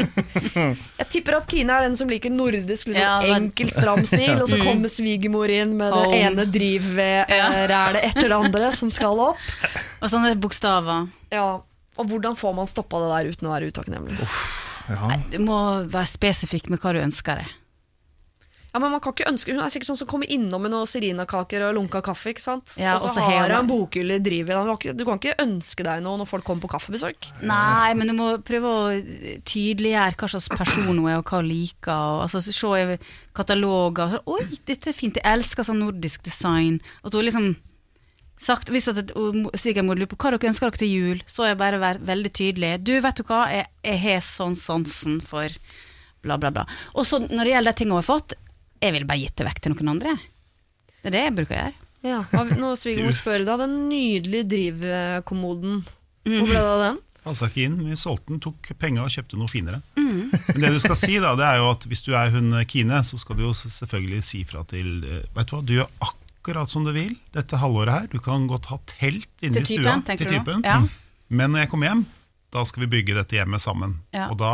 Jeg tipper at Kine er den som liker nordisk, liksom, ja, men... enkel, stram stil, og så kommer svigermor inn med det ene drivrælet etter det andre som skal opp. Og sånne bokstaver. Ja, og hvordan får man stoppet det der uten å være utakknemlig? Uff, ja. Du må være spesifikk med hva du ønsker deg. Ja, men man kan ikke ønske, hun er sikkert sånn som kommer innom med noen Serena-kaker og lunka kaffe, ikke sant? Ja, og så har hun en bokhylle i drivet. Du kan ikke ønske deg noe når folk kommer på kaffebesøk. Nei, men du må prøve å tydeliggjøre hva slags person hun er, og hva hun liker. Og, altså, se i kataloger. Så, oi, dette er fint, jeg elsker sånn nordisk design. Og du liksom sagt, hvis at svigermor lurer på hva dere ønsker dere til jul, så er jeg bare vært veldig tydelig. Du, vet du hva, jeg, jeg har sånn sansen for bla bla bla. Og så når det gjelder de tingene hun har fått, jeg vil bare gitt det vekk til noen andre. Det er det jeg bruker å gjøre. Ja, når svigermor spør deg, den nydelige drivkommoden, hvor ble det av den? Altså ikke inn, vi solgte den, tok penger og kjøpte noe finere. Mm. Men det du skal si da, det er jo at hvis du er hun Kine, så skal du jo selvfølgelig si fra til, vet du hva, du gjør akkurat som du vil, dette halvåret her, du kan godt ha telt inne i stua, til typen, ja. Men når jeg kommer hjem, da skal vi bygge dette hjemmet sammen. Ja. Og da...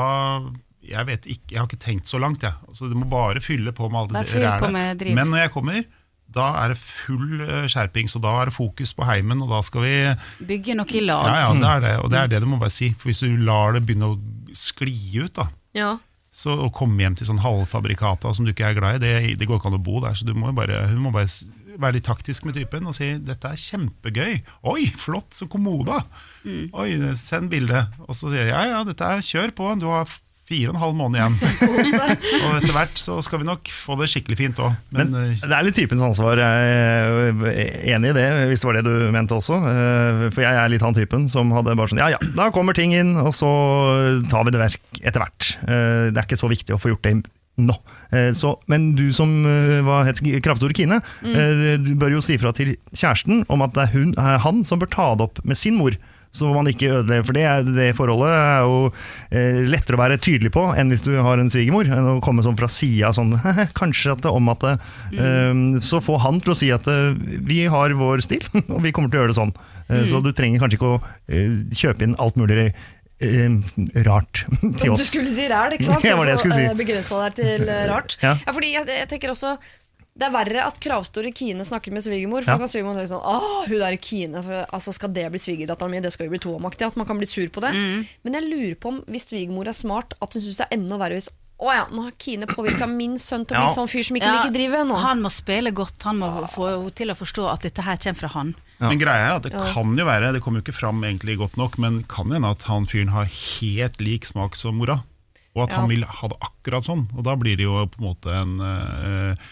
Jeg vet ikke, jeg har ikke tenkt så langt jeg. Altså, du må bare fylle på med alt det rælet. Men når jeg kommer, da er det full skjerping, så da er det fokus på heimen, og da skal vi bygge noe i lag. Ja, ja, det er det, og det er det du må bare si. For hvis du lar det begynne å skli ut da, ja. Så å komme hjem til sånn halvfabrikata som du ikke er glad i, det, det går ikke an å bo der, så du må bare, hun må bare være litt taktisk med typen og si, dette er kjempegøy. Oi, flott, så kommoda. Mm. Oi, send bilde. Og så sier jeg, ja, ja, dette er, kjør på, du har fire og en halv måned igjen. Og etter hvert så skal vi nok få det skikkelig fint også. Men, Men det er litt typens ansvar. Jeg er enig i det, hvis det var det du mente også. For jeg er litt han typen som hadde bare sånn, ja ja, da kommer ting inn, og så tar vi det verk etter hvert. Det er ikke så viktig å få gjort det nå. Så, men du som hva heter kravstore Kine, mm. du bør jo si fra til kjæresten om at det er hun, han som bør ta det opp med sin mor, så man ikke ødelegger, for det, det forholdet er jo eh, lettere å være tydelig på enn hvis du har en svigermor, enn å komme sånn fra siden sånn, kanskje at det om at det, mm. eh, så få han til å si at eh, vi har vår stil, og vi kommer til å gjøre det sånn. Eh, mm. Så du trenger kanskje ikke å eh, kjøpe inn alt mulig eh, rart til oss. Du skulle si rart, ikke sant? Ja, det var det jeg skulle si. Så, eh, begrenset deg til rart. Ja. Ja, fordi jeg, jeg tenker også det er verre at kravstore Kine snakker med svigermor, for ja. Kan svigermor tenke sånn, åh, hun der Kine, for, altså, skal det bli svigerdatteren min, det skal jo bli tomaktig, at man kan bli sur på det. Mm. Men jeg lurer på om, hvis svigermor er smart, at hun synes det er enda verre hvis, åh ja, nå har Kine påvirket min sønn til å bli ja. Sånn fyr som ikke ja. Liker drive nå. Han må spille godt, han må få til å forstå at dette her kommer fra han. Ja. Men greia er at det ja. Kan jo være, det kommer jo ikke fram egentlig godt nok, men kan jo hende at han fyren har helt lik smak som mora, og at ja. Han vil ha det akkurat sånn, og da blir det jo på en måte en... Uh,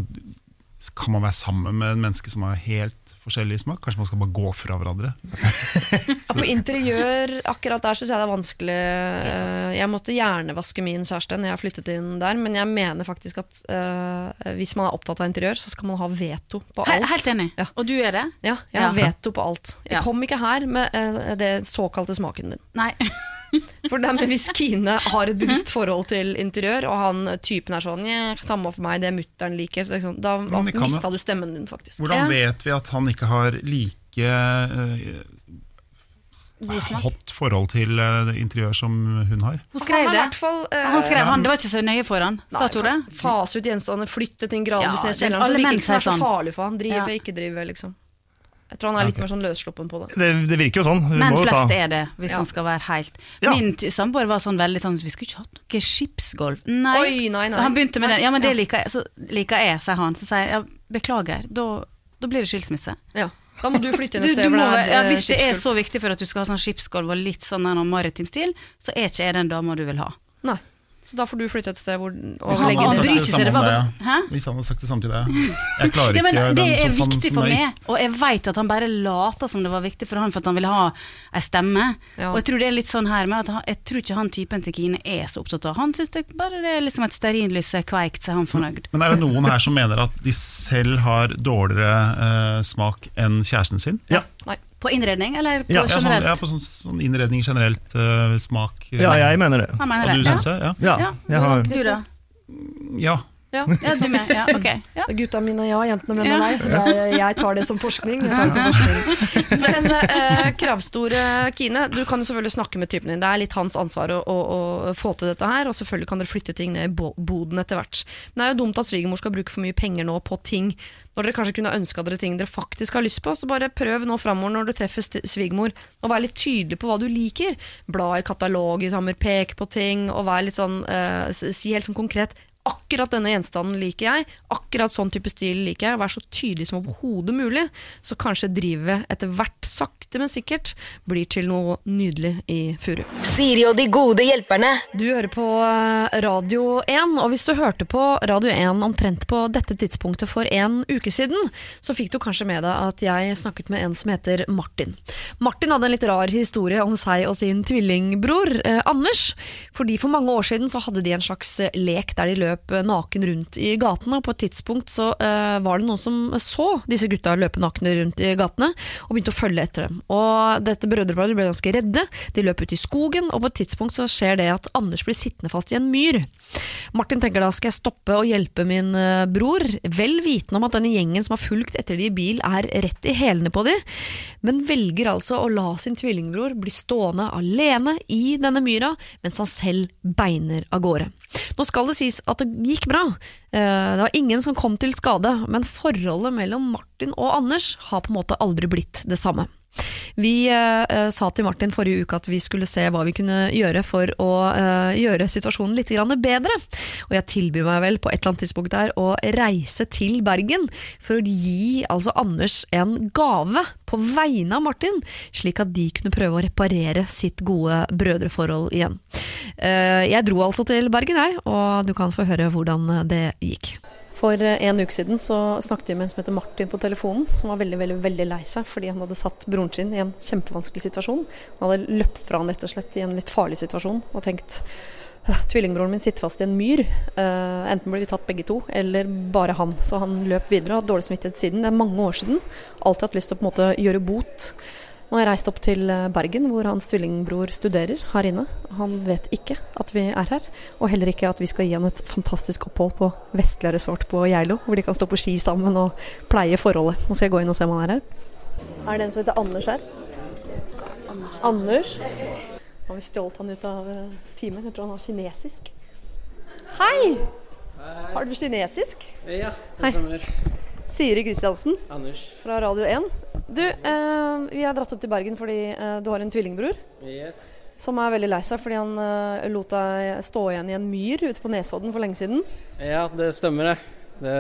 kan man være sammen med en menneske som har helt forskjellig smak? Kanskje man skal bare gå fra hverandre? Ja, på interiør, akkurat der synes jeg det er vanskelig. Jeg måtte hjernevaske min kjæreste når jeg flyttet inn der, men jeg mener faktisk at uh, hvis man er opptatt av interiør, så skal man ha veto på alt. Helt enig. Ja. Og du er det? Ja, jeg har ja. Veto på alt. Jeg kom ikke her med uh, det såkalte smaken din. Nei. For det med hvis Kine har et bevisst forhold til interiør, og han typen er sånn, ja, samme for meg, det mutteren liker, sånn, da, da mistet du stemmen din faktisk. Hvordan ja. Vet vi at han ikke har like uh, hot forhold til uh, interiør som hun har? Hun skrev det. Fall, uh, han skrev han, det var ikke så nøye for han. Sa du det? Fase ut gjenstandene, flytte ting gradvis ned i kjelleren, så det virker ikke så, så farlig for han. Drive, ja. Ikke drive, liksom. Jeg tror han er litt mer sånn løssloppen på det. Det, det virker jo sånn. Vi Men flest ta... er det, hvis ja. Han skal være helt... Ja. Min samboer var sånn veldig sånn, vi skulle ikke hatt noe skipsgolv. Nei. Oi, nei, nei. Han begynte med den. Ja, men det liker jeg, så liker jeg, sier han. Så sier jeg, ja, beklager, da, da blir det skilsmisse. Ja, da må du flytte inn et sted hvor det er ja, hvis det er så viktig for at du skal ha sånn skipsgolv og litt sånn en maritim stil, så er ikke jeg den dama du vil ha. Nei. Så da får du flytte et sted hvor Hvis han hadde sagt det samme om deg, ja. Hvis han hadde sagt det samme til deg. Jeg klarer ja, men ikke det den er sofaen viktig for meg, og jeg vet at han bare later som det var viktig for han, for at han ville ha en stemme. Ja. Og jeg tror det er litt sånn her med at han, jeg tror ikke han typen til Kine er så opptatt av. Han synes det bare det er liksom et stearinlys kveikt, så er han fornøyd. Men er det noen her som mener at de selv har dårligere eh, smak enn kjæresten sin? Ja. Nei. På innredning, eller på ja, generelt? Ja, på sånn, sånn innredning generelt, uh, smak. Ja, jeg mener det. Han mener og det. du synes det? Ja. Ja, ja. Jeg har... Du da? Ja. Ja, ja, du med. Ja, okay. Ja. Gutta mine ja, jentene mine nei. Jeg, jeg tar det som forskning. Jeg tar det som forskning. Men eh, kravstore Kine, du kan jo selvfølgelig snakke med typen din. Det er litt hans ansvar å, å, å få til dette her, og selvfølgelig kan dere flytte ting ned i boden etter hvert. Men det er jo dumt at svigermor skal bruke for mye penger nå på ting, når dere kanskje kunne ønske dere ting dere faktisk har lyst på. Så bare prøv nå fremover når du treffer svigermor, og vær litt tydelig på hva du liker. Bla i katalog i sommer, pek på ting, og vær litt sånn, eh, si helt sånn konkret, akkurat denne gjenstanden liker jeg, akkurat sånn type stil liker jeg, vær så tydelig som overhodet mulig, så kanskje drivet etter hvert sakte, men sikkert blir til noe nydelig i Furu. Siri og de gode hjelperne. Du hører på Radio én, og hvis du hørte på Radio én omtrent på dette tidspunktet for en uke siden, så fikk du kanskje med deg at jeg snakket med en som heter Martin. Martin hadde en litt rar historie om seg og sin tvillingbror, eh, Anders, fordi for mange år siden så hadde de en slags lek der de løp naken rundt i gatene, og på et tidspunkt så uh, var det noen som så disse gutta løpe nakne rundt i gatene, og begynte å følge etter dem. Og dette brødreparet ble ganske redde, de løp ut i skogen, og på et tidspunkt så skjer det at Anders blir sittende fast i en myr. Martin tenker da, skal jeg stoppe og hjelpe min uh, bror, vel vitende om at denne gjengen som har fulgt etter de i bil er rett i hælene på de, men velger altså å la sin tvillingbror bli stående alene i denne myra, mens han selv beiner av gårde. Nå skal det sies at det gikk bra. Det var ingen som kom til skade, men forholdet mellom Martin og Anders har på en måte aldri blitt det samme. Vi eh, sa til Martin forrige uke at vi skulle se hva vi kunne gjøre for å eh, gjøre situasjonen litt grann bedre. Og jeg tilbyr meg vel på et eller annet tidspunkt der å reise til Bergen for å gi altså Anders en gave på vegne av Martin, slik at de kunne prøve å reparere sitt gode brødreforhold igjen. Eh, jeg dro altså til Bergen her, og du kan få høre hvordan det gikk. For en uke siden så snakket vi med en som heter Martin på telefonen, som var veldig, veldig, veldig lei seg, fordi han hadde satt broren sin i en kjempevanskelig situasjon. Han hadde løpt fra han rett og slett i en litt farlig situasjon, og tenkt, tvillingbroren min sitter fast i en myr, uh, enten blir vi tatt begge to, eller bare han. Så han løp videre og hadde dårlig smittighet siden. Det er mange år siden. Alltid hatt lyst til å på en måte gjøre bot. Nå har jeg reist opp til Bergen, hvor hans tvillingbror studerer her inne. Han vet ikke at vi er her, og heller ikke at vi skal gi han et fantastisk opphold på Vestlia Resort på Geilo, hvor de kan stå på ski sammen og pleie forholdet. Nå skal jeg gå inn og se om han er her. Er det en som heter Anders her? Anders. Anders? Nå har vi stjålet han ut av timen. Jeg tror han har kinesisk. Hei! Hei. Har du kinesisk? Ja, det stemmer. Siri Kristiansen Anders fra Radio én. Du, eh, vi har dratt opp til Bergen fordi eh, du har en tvillingbror. Yes. Som er veldig lei seg fordi han eh, lot deg stå igjen i en myr ute på Nesodden for lenge siden. Ja, det stemmer det. det.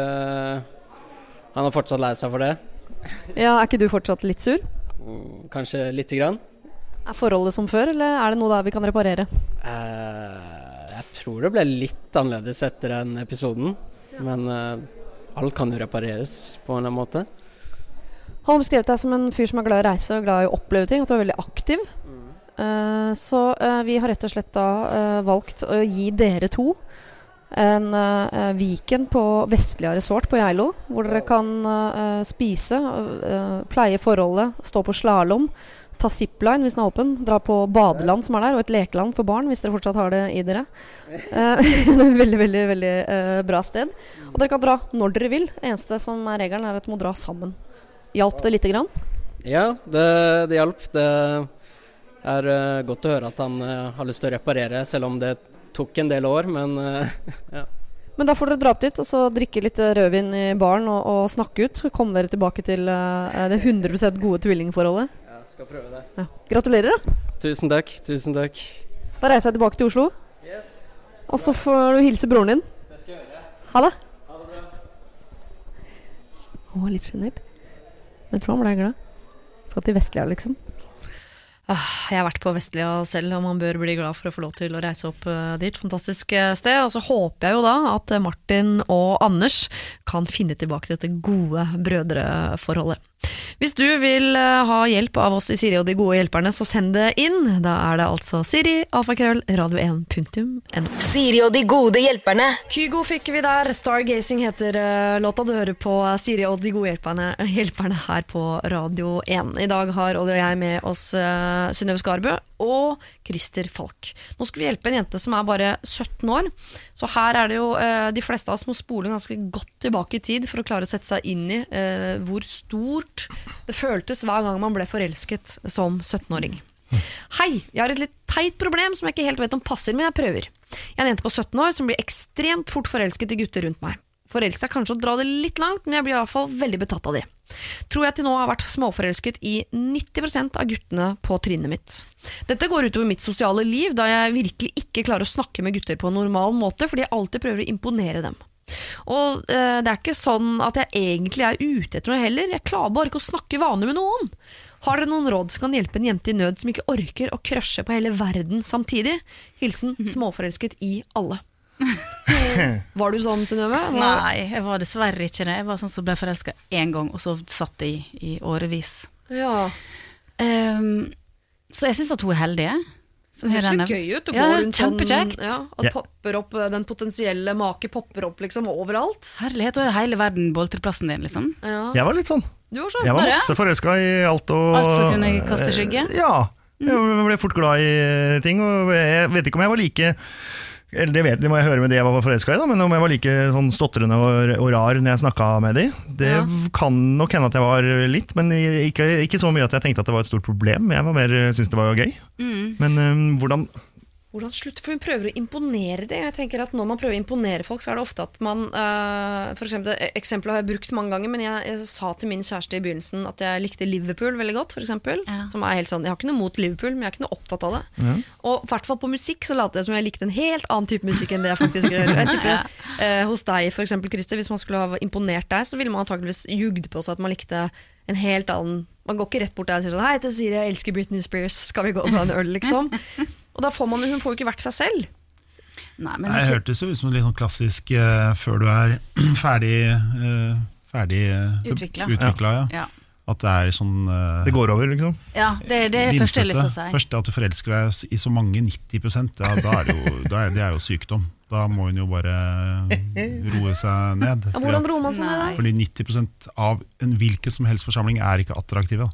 Han har fortsatt lei seg for det. Ja, er ikke du fortsatt litt sur? Mm, kanskje lite grann. Er forholdet som før, eller er det noe der vi kan reparere? Eh, jeg tror det ble litt annerledes etter den episoden, ja. Men eh, alt kan jo repareres på en eller annen måte. Han har beskrevet deg som en fyr som er glad i å reise og glad i å oppleve ting, at du er veldig aktiv. Mm. Uh, så uh, vi har rett og slett da uh, valgt å gi dere to en uh, weekend på Vestlia Resort på Geilo, hvor dere kan uh, spise, uh, pleie forholdet, stå på slalom, ta zipline hvis den er åpen, dra på badeland som er der, og et lekeland for barn hvis dere fortsatt har det i dere. Uh, det er et veldig, veldig, veldig uh, bra sted. Og dere kan dra når dere vil. Det eneste som er regelen er at dere må dra sammen. Hjalp det lite grann? Ja, det, det hjalp. Det er uh, godt å høre at han uh, har lyst til å reparere, selv om det tok en del år, men uh, ja. Men da får dere dra opp dit, og så drikke litt rødvin i baren og, og snakke ut. Kom dere tilbake til uh, det hundre prosent gode tvillingforholdet. Ja, skal prøve det. Ja. Gratulerer da. Tusen takk, tusen takk. Da reiser jeg tilbake til Oslo. Yes. Og så får du hilse broren din. Det skal jeg gjøre. Ha det. Ha det bra. Å, litt genert. Jeg tror han ble glad. Skal til Vestlia liksom. Ah, jeg har vært på Vestlia selv, og man bør bli glad for å få lov til å reise opp uh, dit. Fantastisk sted. Og så håper jeg jo da at Martin og Anders kan finne tilbake til dette gode brødreforholdet. Hvis du vil uh, ha hjelp av oss i Siri og de gode hjelperne, så send det inn. Da er det altså Siri, alfakrøll, radio én punktum no. Siri og de gode hjelperne. Kygo fikk vi der. Stargazing heter uh, låta. Du hører på Siri og de gode hjelperne, hjelperne her på Radio én. I dag har Olli og jeg med oss uh, Synnøve Skarbø og Christer Falk. Nå skal vi hjelpe en jente som er bare sytten år. Så her er det jo uh, de fleste av oss må spole ganske godt tilbake i tid for å klare å sette seg inn i uh, hvor stort det føltes hver gang man ble forelsket som sytten-åring. Hei, jeg har et litt teit problem som jeg ikke helt vet om passer, men jeg prøver. Jeg er en jente på sytten år som blir ekstremt fort forelsket i gutter rundt meg. Forelsket er kanskje å dra det litt langt, men jeg blir i hvert fall veldig betatt av de. Tror jeg til nå har vært småforelsket i nitti prosent av guttene på trinnet mitt. Dette går utover mitt sosiale liv, da jeg virkelig ikke klarer å snakke med gutter på en normal måte, fordi jeg alltid prøver å imponere dem. Og eh, det er ikke sånn at jeg egentlig er ute etter noe heller, jeg klarer bare ikke å snakke vanlig med noen. Har dere noen råd som kan hjelpe en jente i nød som ikke orker å krasje på hele verden samtidig? Hilsen småforelsket i alle. Var du sånn, Synnøve? Nei, jeg var dessverre ikke det. Jeg var sånn som ble forelsket en gang, og så satt det i, i årevis. Ja. Um, så jeg synes at hun er heldig. Det høres litt gøy ut. Ja, det er kjempekjekt. Sånn, ja, at popper opp, den potensielle make popper opp liksom overalt. Herlighet, og er hele verden bolltreplassen din, liksom. Ja. Jeg var litt sånn. Du var sånn. Jeg var masse forelsket i alt. Og, alt som kunne kaste skygge? Ja, jeg ble fort glad i ting, og jeg vet ikke om jeg var like... Eller det vet, det må jeg høre med det jeg var forelsket i da, men om jeg var like sånn stotrende og, og rar når jeg snakket med de, det ja. Kan nok hende at jeg var litt, men ikke, ikke så mye at jeg tenkte at det var et stort problem. Jeg var mer, syntes det var gøy. Mm. Men um, hvordan... Hvordan slutt, for hun prøver å imponere det. Jeg tenker at når man prøver å imponere folk, så er det ofte at man uh, for eksempel, eksempel har jeg brukt mange ganger, men jeg, jeg sa til min kjæreste i begynnelsen at jeg likte Liverpool veldig godt, for eksempel, ja. Som er helt sånn, jeg har ikke noe mot Liverpool, men jeg er ikke noe opptatt av det. Ja. Og i hvert fall på musikk så later jeg som jeg likte en helt annen type musikk enn det jeg faktisk gjør. Jeg tipper, uh, hos deg for eksempel, Christer, hvis man skulle ha imponert deg, så ville man antageligvis jugd på seg at man likte en helt annen, man går ikke rett bort der og sier sånn, hei, jeg sier jeg elsker Britney Spears, skal vi gå og ta en øl, liksom? Og da får man, hun får jo ikke vært seg selv. Nei, men jeg hørtes jo ut som litt sånn klassisk uh, før du er ferdig, uh, ferdig uh, utviklet, ja. Ja. At det er sånn uh, det går over, liksom. Ja, det, det er første jeg lyst til å si. Først at du forelsker deg i så mange, nitti prosent, ja, da er det, jo, da er, det er jo sykdom. Da må hun jo bare roe seg ned. Ja, hvordan roer man seg ned da? Fordi nitti prosent av en hvilken som helst forsamling er ikke attraktive.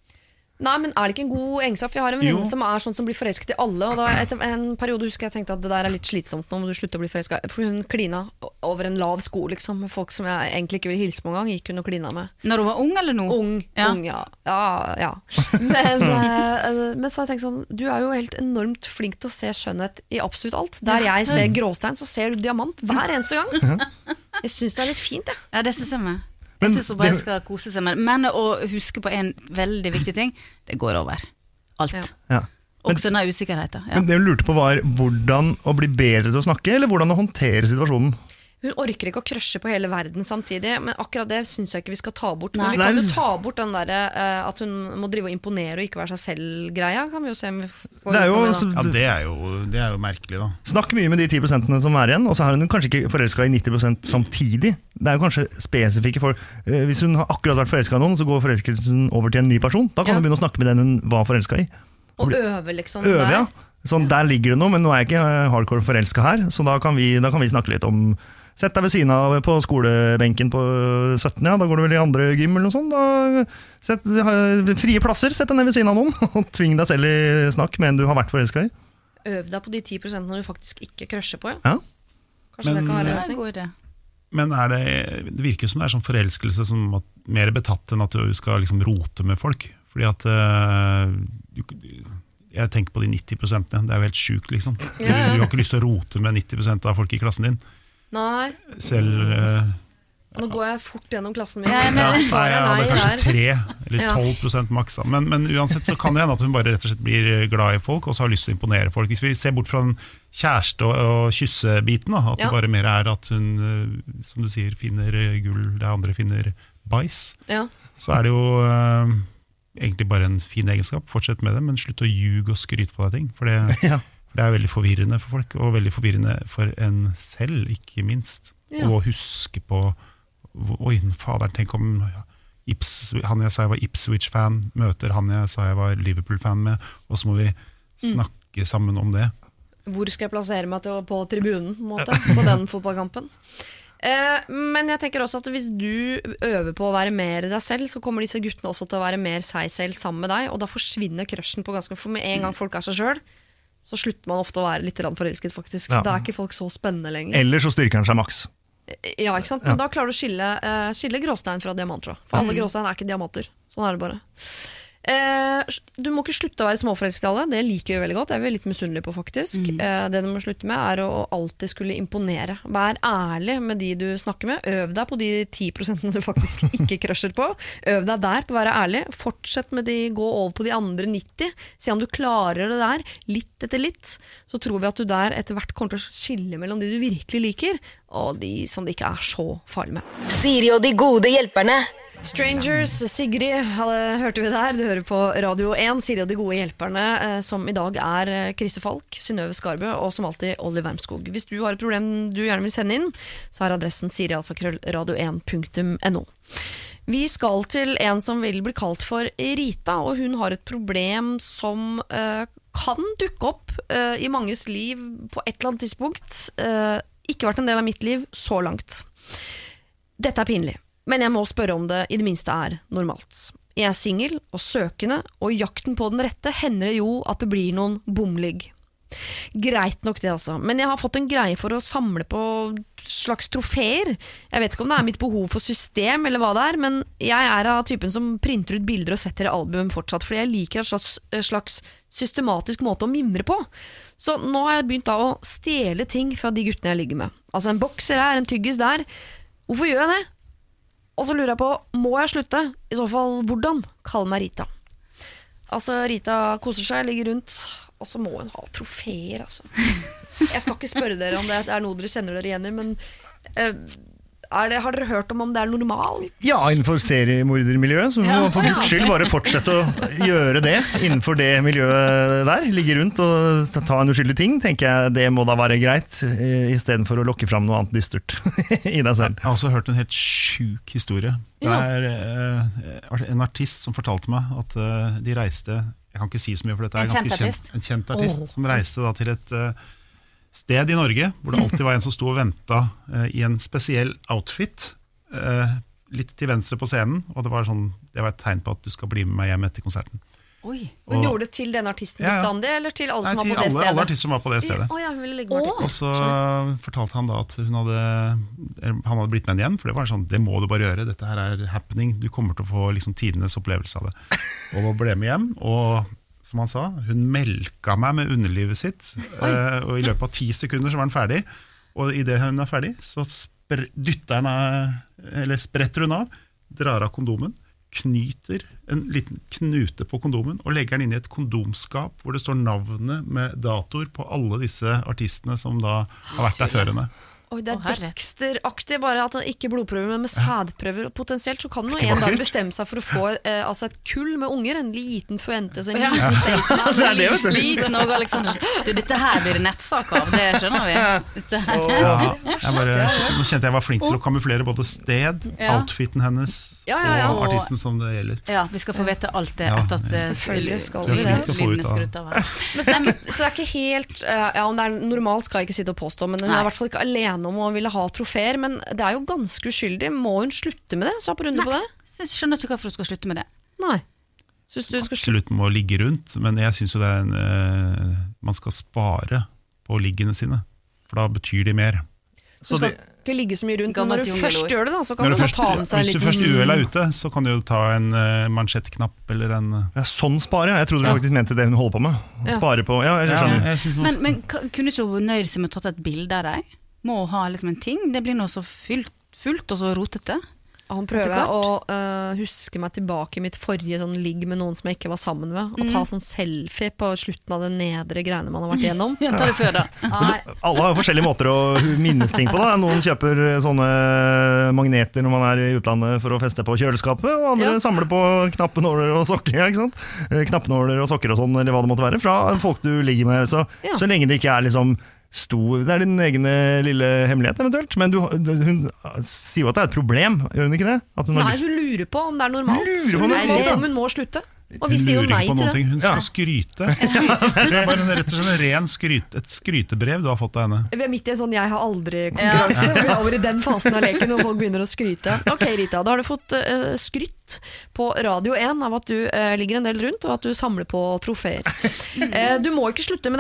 Nei, men er det ikke en god egenskap? Jeg har en venninne som er sånn som blir forelsket i alle, og da etter en periode husker jeg tenkte at det der er litt slitsomt nå, må du slutte å bli forelsket. For hun klina over en lav sko, liksom, med folk som jeg egentlig ikke ville hilse på en gang, gikk hun og klina med. Når hun var ung eller nå? Ung, ja. ung, ja. Ja, ja. Men, eh, men så har jeg tenkt sånn, du er jo helt enormt flink til å se skjønnhet i absolutt alt. Der jeg ser gråstein, så ser du diamant hver eneste gang. Jeg synes det er litt fint, ja. Ja, det synes jeg med. Jeg synes hun bare skal kose seg med det. Men å huske på en veldig viktig ting, det går over. Alt. Ja. Ja. Også denne usikkerheten. Ja. Men det jeg lurte på var hvordan å bli bedre til å snakke, eller hvordan å håndtere situasjonen? Hun orker ikke å krasje på hele verden samtidig, men akkurat det synes jeg ikke vi skal ta bort. Men vi kan jo ta bort den der uh, at hun må drive og imponere og ikke være seg selv-greia. Kan vi jo se om vi får det er jo, ja, det er jo, det er jo merkelig da. Snakk mye med de ti prosentene som er igjen, og så har hun kanskje ikke forelsket i nitti prosent samtidig. Det er jo kanskje spesifikke for uh, hvis hun har akkurat vært forelsket i noen, så går forelskelsen over til en ny person. Da kan ja. Hun begynne å snakke med den hun var forelsket i. Og, og øve liksom. Øve, ja. Sånn, der ligger det noe, men nå er jeg ikke hardcore forelsket her, så da kan vi, da kan vi snakke litt om. Sett deg ved siden av på skolebenken på sytten, ja, da går du vel i andre gym eller noe sånt. Da, sett, frie plasser, sett deg ned ved siden av noen, og tving deg selv i snakk med en du har vært forelsket i. Øv deg på de ti prosentene du faktisk ikke krasjer på, ja. Ja. Kanskje men, det kan være en god idé. Men er det, det virker som det er sånn forelskelse som at, mer betatt enn at du skal liksom rote med folk. Fordi at uh, du, jeg tenker på de nitti prosentene, det er jo helt sykt liksom. Du, du har ikke lyst til å rote med nitti prosent av folk i klassen din. Nei. Selv uh, nå går jeg fort gjennom klassen min. Ja, ja, nei, jeg hadde kanskje tre eller tolv prosent maks. Men, men uansett så kan det hende at hun bare rett og slett blir glad i folk og så har lyst til å imponere folk. Hvis vi ser bort fra den kjæreste- og, og kyssebiten, da, at ja. Det bare mer er at hun, som du sier, finner gull, det andre finner bæsj, ja. Så er det jo uh, egentlig bare en fin egenskap. Fortsett med det, men slutt å ljuge og skryte på deg ting. For det ja. Det er veldig forvirrende for folk, og veldig forvirrende for en selv, ikke minst. Ja. Og huske på, oi, fader, tenk om Ips, han jeg sa jeg var Ipswich-fan, møter han jeg sa jeg var Liverpool-fan med, og så må vi snakke mm. sammen om det. Hvor skal jeg plassere meg til, på tribunen, på, en måte, på den fotballkampen? Eh, men jeg tenker også at hvis du øver på å være mer deg selv, så kommer disse guttene også til å være mer seg selv sammen med deg, og da forsvinner crushen på ganske, for med en gang folk er seg selv, så slutter man ofte å være litt forelsket faktisk. Ja. Da er ikke folk så spennende lenger. Eller så styrker han seg maks. Ja, ikke sant? Men ja. Da klarer du å skille, uh, skille gråstein fra diamanter. For alle mm. gråstein er ikke diamanter. Sånn er det bare. Uh, eh, du må ikke slutte å være småforelsket i alle. Det liker jeg veldig godt. Det er vi litt misunnelige på faktisk. Mm. Eh, det du må slutte med er å alltid skulle imponere. Vær ærlig med de du snakker med. Øv deg på de ti prosentene du faktisk ikke crusher på. Øv deg der på å være ærlig. Fortsett med de, gå over på de andre nitti. Se om du klarer det der, litt etter litt. Så tror vi at du der etter hvert kommer til å skille mellom de du virkelig liker, og de som det ikke er så farlig med. Siri og de gode hjelperne. Strangers, Sigrid, hørte vi der. Du hører på Radio én, Siri og de gode hjelperne, som i dag er Kriste Falk, Synnøve Skarbø og som alltid Olli Wermskog. Hvis du har et problem du gjerne vil sende inn, så er adressen siri alfakrøll radio én punktum no. Vi skal til en som vil bli kalt for Rita, og hun har et problem som uh, kan dukke opp uh, i manges liv på et eller annet tidspunkt. Uh, ikke vært en del av mitt liv så langt. Dette er pinlig, men jeg må spørre om det i det minste er normalt. Jeg er single og søkende, og i jakten på den rette hender det jo at det blir noen bomligg. Greit nok det altså, men jeg har fått en greie for å samle på slags trofeer. Jeg vet ikke om det er mitt behov for system eller hva det er, men jeg er av typen som printer ut bilder og setter i album fortsatt, fordi jeg liker en slags, slags systematisk måte å mimre på. Så nå har jeg begynt da å stjele ting fra de guttene jeg ligger med. Altså en bokser her, en tyggis der. Hvorfor gjør jeg det? Og så lurer jeg på, må jeg slutte? I så fall, hvordan? Kall meg Rita. Altså, Rita koser seg, ligger rundt, og så må hun ha trofeer, altså. Jeg skal ikke spørre dere om det er noe dere kjenner dere igjen i, men uh, er det, har dere hørt om om det er normalt? Ja, innenfor seriemordermiljøet, så må man for guds skyld bare fortsette å gjøre det innenfor det miljøet der. Ligge rundt og ta en uskyldig ting, tenker jeg det må da være greit, i stedet for å lokke fram noe annet dystert i deg selv. Jeg har også hørt en helt syk historie. Det er uh, en artist som fortalte meg at uh, de reiste, jeg kan ikke si så mye for dette er en ganske kjent artist, kjent, en kjent artist oh. som reiste da til et uh, sted i Norge, hvor det alltid var en som stod og ventet uh, i en spesiell outfit, uh, litt til venstre på scenen, og det var, sånn, det var et tegn på at du skal bli med meg hjem etter konserten. Oi, Hun og, gjorde det til denne artisten bestandig, ja, ja. Eller til alle som nei, var på det alle, stedet? Alle artister som var på det stedet. Oh, ja, hun ville ligge med artisten. Og så Skjønner. fortalte han da at hun hadde, han hadde blitt med henne igjen, for det var sånn, det må du bare gjøre, dette her er happening, du kommer til å få liksom, tidenes opplevelse av det. Og ble med hjem, og som han sa, hun melka meg med underlivet sitt, uh, og i løpet av ti sekunder så var han ferdig, og i det hun er ferdig, så spr- dytter han, eller spretter hun av, drar av kondomen, knyter en liten knute på kondomen, og legger den inn i et kondomskap, hvor det står navnet med datoer på alle disse artistene som da har vært der før henne. Oi, det er Dexter-aktig, bare at han ikke blodprøver, men med sædprøver. Og potensielt så kan han jo en dag bestemme seg for å få eh, altså et kull med unger, en liten Fuentes, en ja. liten Staysman. Det er det, vet du. Liten og Alexander. Du, dette her blir det nettsak av, det skjønner vi. Dette her. Ja, jeg bare, nå kjente jeg var flink til å kamuflere både sted, ja. outfiten hennes, ja, ja, ja. og artisten som det gjelder. Ja, vi skal få vite alt det ja. etter at selvfølgelig skal vi det. Lydene skrutt av her. Men så, så det er ikke helt, ja, om det er normalt skal jeg ikke sitte og påstå, men hun er i hvert fall ikke alene om å ville ha trofeer, men det er jo ganske uskyldig. Må hun slutte med det? Så på runde på det? Jeg skjønner ikke hvorfor hun skal slutte med det. Nei. Synes du hun skal Absolutt må ligge rundt, men jeg synes jo det er en, uh, man skal spare på liggene sine, for da betyr de mer. Du skal det, ikke ligge så mye rundt, men når du først gjør det da, så kan du da ta med seg en liten... Hvis du først uhell er ute, så kan du jo ta en uh, mansjettknapp eller en... Ja, sånn spare. Jeg trodde du ja. faktisk mente det hun holder på med. Ja. Spare på, ja, jeg skjønner. Ja, jeg men, men kunne ikke hun nøye seg med å tatt et bilde av deg? Må ha liksom en ting, det blir noe så fylt, fullt og så rotete. Han prøver å uh, huske meg tilbake i mitt forrige sånn ligg med noen som jeg ikke var sammen med, og mm. ta sånn selfie på slutten av det nedre greiene man har vært igjennom. Ja, ta det før da. Det, alle har forskjellige måter å minnes ting på da. Noen kjøper sånne magneter når man er i utlandet for å feste på kjøleskapet, og andre ja. samler på knappenåler og sokker, ja, ikke sant? Knappenåler og sokker og sånn, eller hva det måtte være, fra folk du ligger med, så, ja. så lenge det ikke er liksom stor, det er din egen lille hemmelighet eventuelt, men du, hun sier jo at det er et problem, gjør hun ikke det? At hun nei, hun lurer på om det er normalt. Lurer på hun normalt, lurer ja. om hun må slutte. Og hun vi sier jo nei til det. Hun skal ja. skryte. Det er bare en, rett og slett en ren skryt, et skrytebrev du har fått av henne. Vi er midt i en sånn jeg har aldri konkurranse. Ja. Vi er over i den fasen av leken hvor folk begynner å skryte. Ok, Rita, da har du fått uh, skrytt på Radio én av at du uh, ligger en del rundt, og at du samler på trofeer. Uh, du må ikke slutte med det.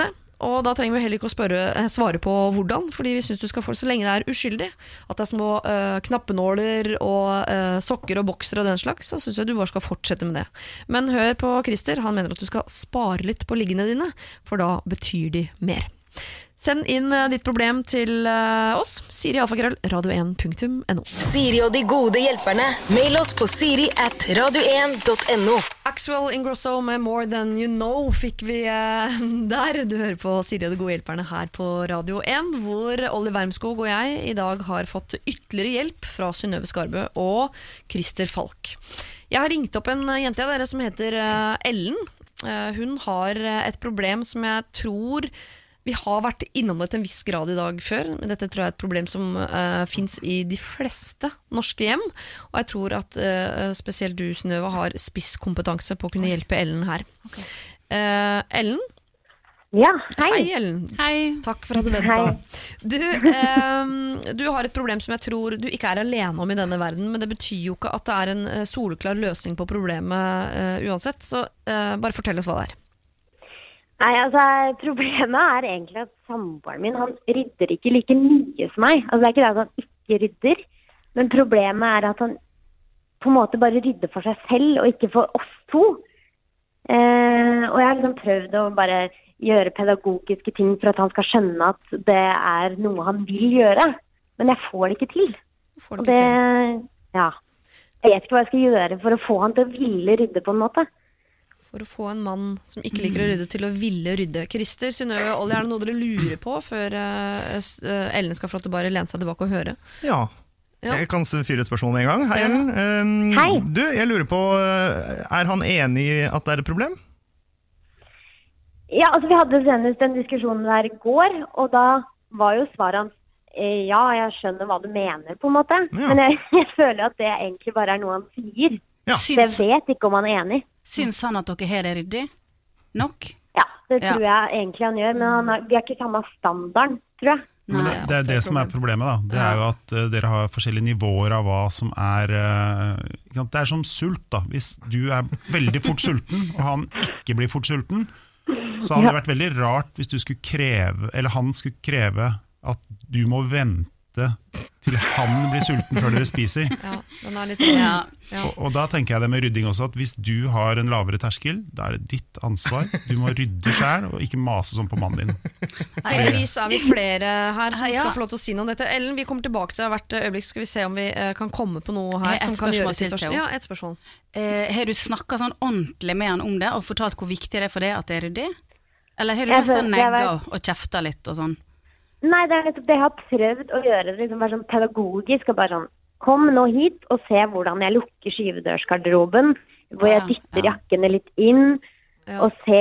og da trenger vi heller ikke å spørre, svare på hvordan, fordi vi synes du skal få så lenge det er uskyldig. At det er små uh, knappenåler og uh, sokker og bokser og den slags, så synes jeg du bare skal fortsette med det. Men hør på Christer, han mener at du skal spare litt på liggene dine, for da betyr de mer. Send inn uh, ditt problem til uh, oss, Siri alfakrøll, radio en punktum no. Siri og de gode hjelperne. Mail oss på siri at radio en punktum no. Axwell Ingrosso med More Than You Know fikk vi uh, der. Du hører på Siri og de gode hjelperne her på Radio en, hvor Olli Wermskog og jeg i dag har fått ytterligere hjelp fra Synnøve Skarbø og Christer Falk. Jeg har ringt opp en jente av dere som heter uh, Ellen. Uh, hun har et problem som jeg tror vi har vært innom det til en viss grad i dag før, men dette tror jeg er et problem som uh, finnes i de fleste norske hjem, og jeg tror at uh, spesielt du, Synnøve, har spisskompetanse på å kunne hjelpe Ellen her. Okay. Uh, Ellen? Ja, hei. Hei, Ellen. Hei. Takk for at du ventet. Du, um, du har et problem som jeg tror du ikke er alene om i denne verden, men det betyr jo ikke at det er en uh, soleklar løsning på problemet uh, uansett, så uh, bare fortell oss hva det er. Nei, altså, problemet er egentlig at samboeren min, han rydder ikke like mye som meg. Altså, det er ikke det at han ikke rydder, men problemet er at han på en måte bare rydder for seg selv, og ikke for oss to. Eh, og jeg har liksom prøvd å bare gjøre pedagogiske ting for at han skal skjønne at det er noe han vil gjøre, men jeg får det ikke til. Får det ikke det, til? Ja. Jeg vet ikke hva jeg skal gjøre for å få han til å ville rydde på en måte. For å få en mann som ikke liker å rydde til å ville rydde. Christer, Synnøve, Olli, er det noe dere lurer på før uh, Ellen skal få lov til å bare lene seg tilbake og høre? Ja, ja. Jeg kan fyre et spørsmål med en gang. Hei, Ellen. Um, Hei. Du, jeg lurer på, er han enig i at det er et problem? Ja, altså vi hadde senest en diskusjon der i går, og da var jo svaret hans ja, jeg skjønner hva du mener på en måte. Ja. Men jeg, jeg føler at det egentlig bare er noe han sier. Ja. Så jeg vet ikke om han er enig. Syns han at dere har det ryddig? Nok? Ja, det tror ja. jeg egentlig han gjør, men han har, vi har ikke samme standard, tror jeg. Men det, det er det som er problemet da. Det er jo at uh, dere har forskjellige nivåer av hva som er uh, det er som sult da. Hvis du er veldig fort sulten, og han ikke blir fort sulten, så hadde det vært veldig rart hvis du skulle kreve, eller han skulle kreve at du må vente til han blir sulten før dere spiser. Ja, den er litt ja. Ja. Og, og da tenker jeg det med rydding også, at hvis du har en lavere terskel, da er det ditt ansvar. Du må rydde selv, og ikke mase sånn på mannen din. Heldigvis er vi flere her som skal få lov til å si noe om dette. Ellen, vi kommer tilbake til hvert øyeblikk, skal vi se om vi uh, kan komme på noe her som kan gjøre situasjonen. Ja, et spørsmål. Eh, har du snakket sånn ordentlig med han om det, og fortalt hvor viktig det er for det at det er ryddig? Eller har du bare sånn negget og kjeftet litt og sånn? Nei, det er nettopp det jeg har prøvd å gjøre det liksom bare sånn pedagogisk, og bare sånn, kom nå hit og se hvordan jeg lukker skyvedørsgarderoben, hvor jeg dytter ja. jakkene litt inn, ja. og se,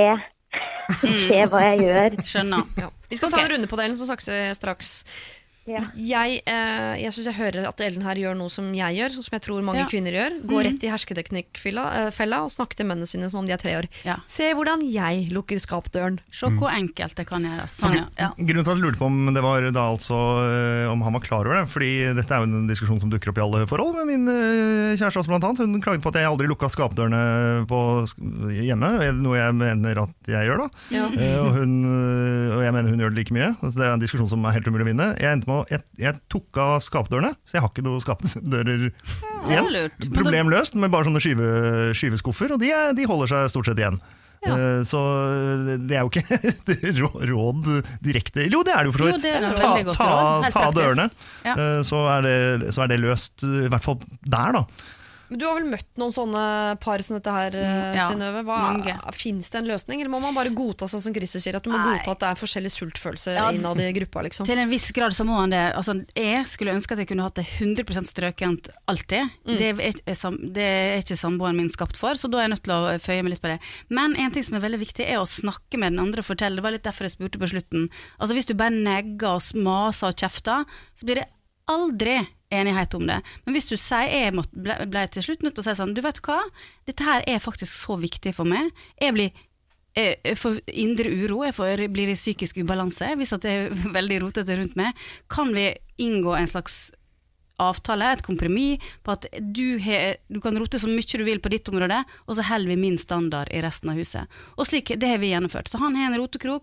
se hva jeg gjør. Skjønner. Ja. Vi skal ta en runde på delen, så snakkes vi straks. Ja. Jeg, eh, jeg synes jeg hører at Ellen her gjør noe som jeg gjør, som jeg tror mange ja. kvinner gjør. Gå mm. rett i hersketeknikkfella eh, og snakke til mennene sine som om de er tre år. Ja. Se hvordan jeg lukker skapdøren. Se hvor mm. enkelt det kan gjøre. Sånn, ja. Ja. Grunnen til at jeg lurte på om det var da altså om han var klar over det, fordi dette er jo en diskusjon som dukker opp i alle forhold med min kjæreste også blant annet. Hun klaget på at jeg aldri lukket skapdørene på hjemme, noe jeg mener at jeg gjør da. Ja. Og, hun, og jeg mener hun gjør det like mye. Det er en diskusjon som er helt umulig å vinne. Jeg endte med Jeg, jeg tok av skapdørene, så jeg har ikke noen skapdører igjen. Problem løst, med bare sånne skyve, skyveskuffer, og de, er, de holder seg stort sett igjen. Ja. Uh, så det er jo ikke et råd direkte. Jo, det er det jo for så vidt. Ta, ta, ta dørene, ja. uh, så, er det, så er det løst, i hvert fall der da. Du har vel møtt noen sånne par som dette her, ja, Synnøve. Finnes det en løsning, eller må man bare godta sånn som Christer sier, at du må Nei. godta at det er forskjellig sultfølelse ja, innad i gruppa liksom? Til en viss grad så må han det. Altså, jeg skulle ønske at jeg kunne hatt det hundre prosent strøkent alltid. Mm. Det, er, det er ikke samboeren min skapt for, så da er jeg nødt til å føye meg litt på det. Men en ting som er veldig viktig er å snakke med den andre og fortelle. Det var litt derfor jeg spurte på slutten. Altså hvis du bare negger og maser og kjefter, så blir det aldri enighet om det. Men hvis du sier, jeg måtte, ble, ble til slutt nødt til å si sånn, du vet hva, dette her er faktisk så viktig for meg. Jeg blir jeg får indre uro, jeg får, blir i psykisk ubalanse, hvis at det er veldig rotete rundt meg. Kan vi inngå en slags avtale, et kompromiss på at du, he, du kan rote så mye du vil på ditt område, og så holder vi min standard i resten av huset. Og slik, det har vi gjennomført. Så han har en rotekrok,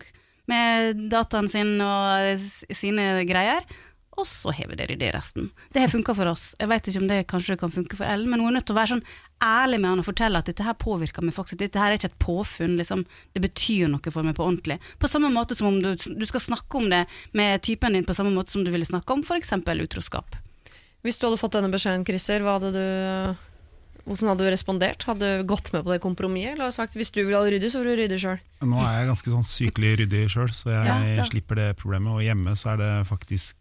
med dataen sin og sine greier, og så hever dere det resten. Det har funket for oss. Jeg vet ikke om det kanskje kan funke for Ellen, men hun er nødt til å være sånn ærlig med han og fortelle at dette her påvirker meg faktisk. Dette her er ikke et påfunn, liksom. Det betyr noe for meg på ordentlig. På samme måte som om du, du skal snakke om det med typen din på samme måte som du ville snakke om for eksempel utroskap. Hvis du hadde fått denne beskjeden, Christer, hva hadde du... Hvordan hadde du respondert? Hadde du gått med på det kompromisset? Eller sagt, hvis du vil ha det ryddig, så vil du rydde selv? Nå er jeg ganske sånn sykelig ryddig selv, så jeg Ja, slipper det problemet. Og hjemme så er det faktisk...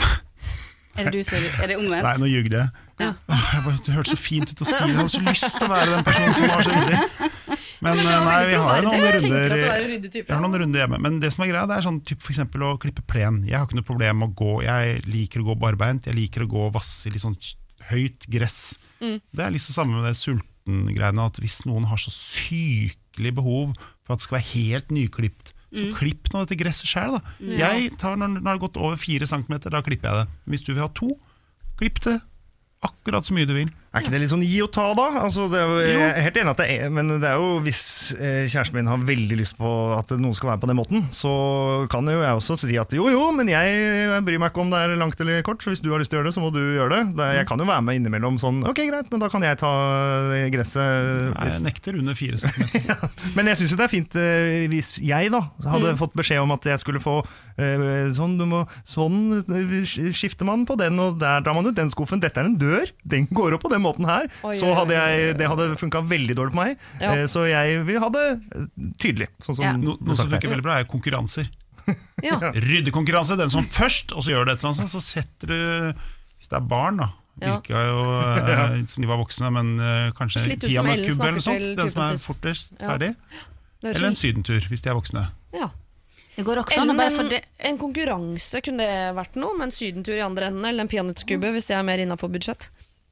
Er det du som er det omvendt? Nei, nå ljuger jeg. Ja. Åh, jeg bare, det hørtes så fint ut å si det. Jeg hadde så lyst til å være den personen som var så ryddig. Men Ja, nei, vi har jo noen jeg tenker runder at du er en ryddig type. Jeg har noen runder hjemme. Men det som er greia, det er sånn typ for eksempel å klippe plen. Jeg har ikke noe problem med å gå. Jeg liker å gå barbeint. Jeg liker å gå og vasse i litt sånn høyt gress. Mm. Det er liksom samme med det sulten-greiene, at hvis noen har så sykelig behov for at det skal være helt nyklipt, så Mm. klipp nå dette gresset selv da. Ja. Jeg tar, når, når det har gått over fire centimeter, da klipper jeg det. Hvis du vil ha to, klipp det akkurat så mye du vil. Er ikke det litt sånn gi og ta da? Altså, det er jo, jeg er helt enig at det er, men det er jo hvis eh, kjæresten min har veldig lyst på at noen skal være på den måten, så kan jo jeg også si at jo jo, men jeg bryr meg ikke om det er langt eller kort, så hvis du har lyst til å gjøre det, så må du gjøre det. det jeg kan jo være med innimellom sånn, ok greit, men da kan jeg ta gresset. Nei, jeg nekter under fire centimeter. Ja, men jeg synes jo det er fint eh, hvis jeg da hadde Mm. fått beskjed om at jeg skulle få eh, sånn, du må, sånn eh, skifter man på den, og der drar man ut den skuffen, dette er en dør, den går opp på den måten her, Oi, så hadde jeg, det hadde funket veldig dårlig på meg, Ja. eh, så jeg vil ha det eh, tydelig. Sånn som Ja. No, noe som funker veldig bra er konkurranser. Ja. Ryddekonkurranse, den som først, og så gjør det et eller annet, så setter du, hvis det er barn da, Ja. virker jo eh, som de var voksne, men eh, kanskje Litt ut som Ellen peanøttkubbe eller noe snakker sånt, til den som er typen sin. fortest Ja. ferdig. Det høres Eller en ut- sydentur, hvis de er voksne. Ja. Det går også an å Ellen, bare en, for det. en konkurranse, kunne det vært noe? Med en sydentur i andre enden, eller en peanøttkubbe, hvis det er mer innenfor budsjett?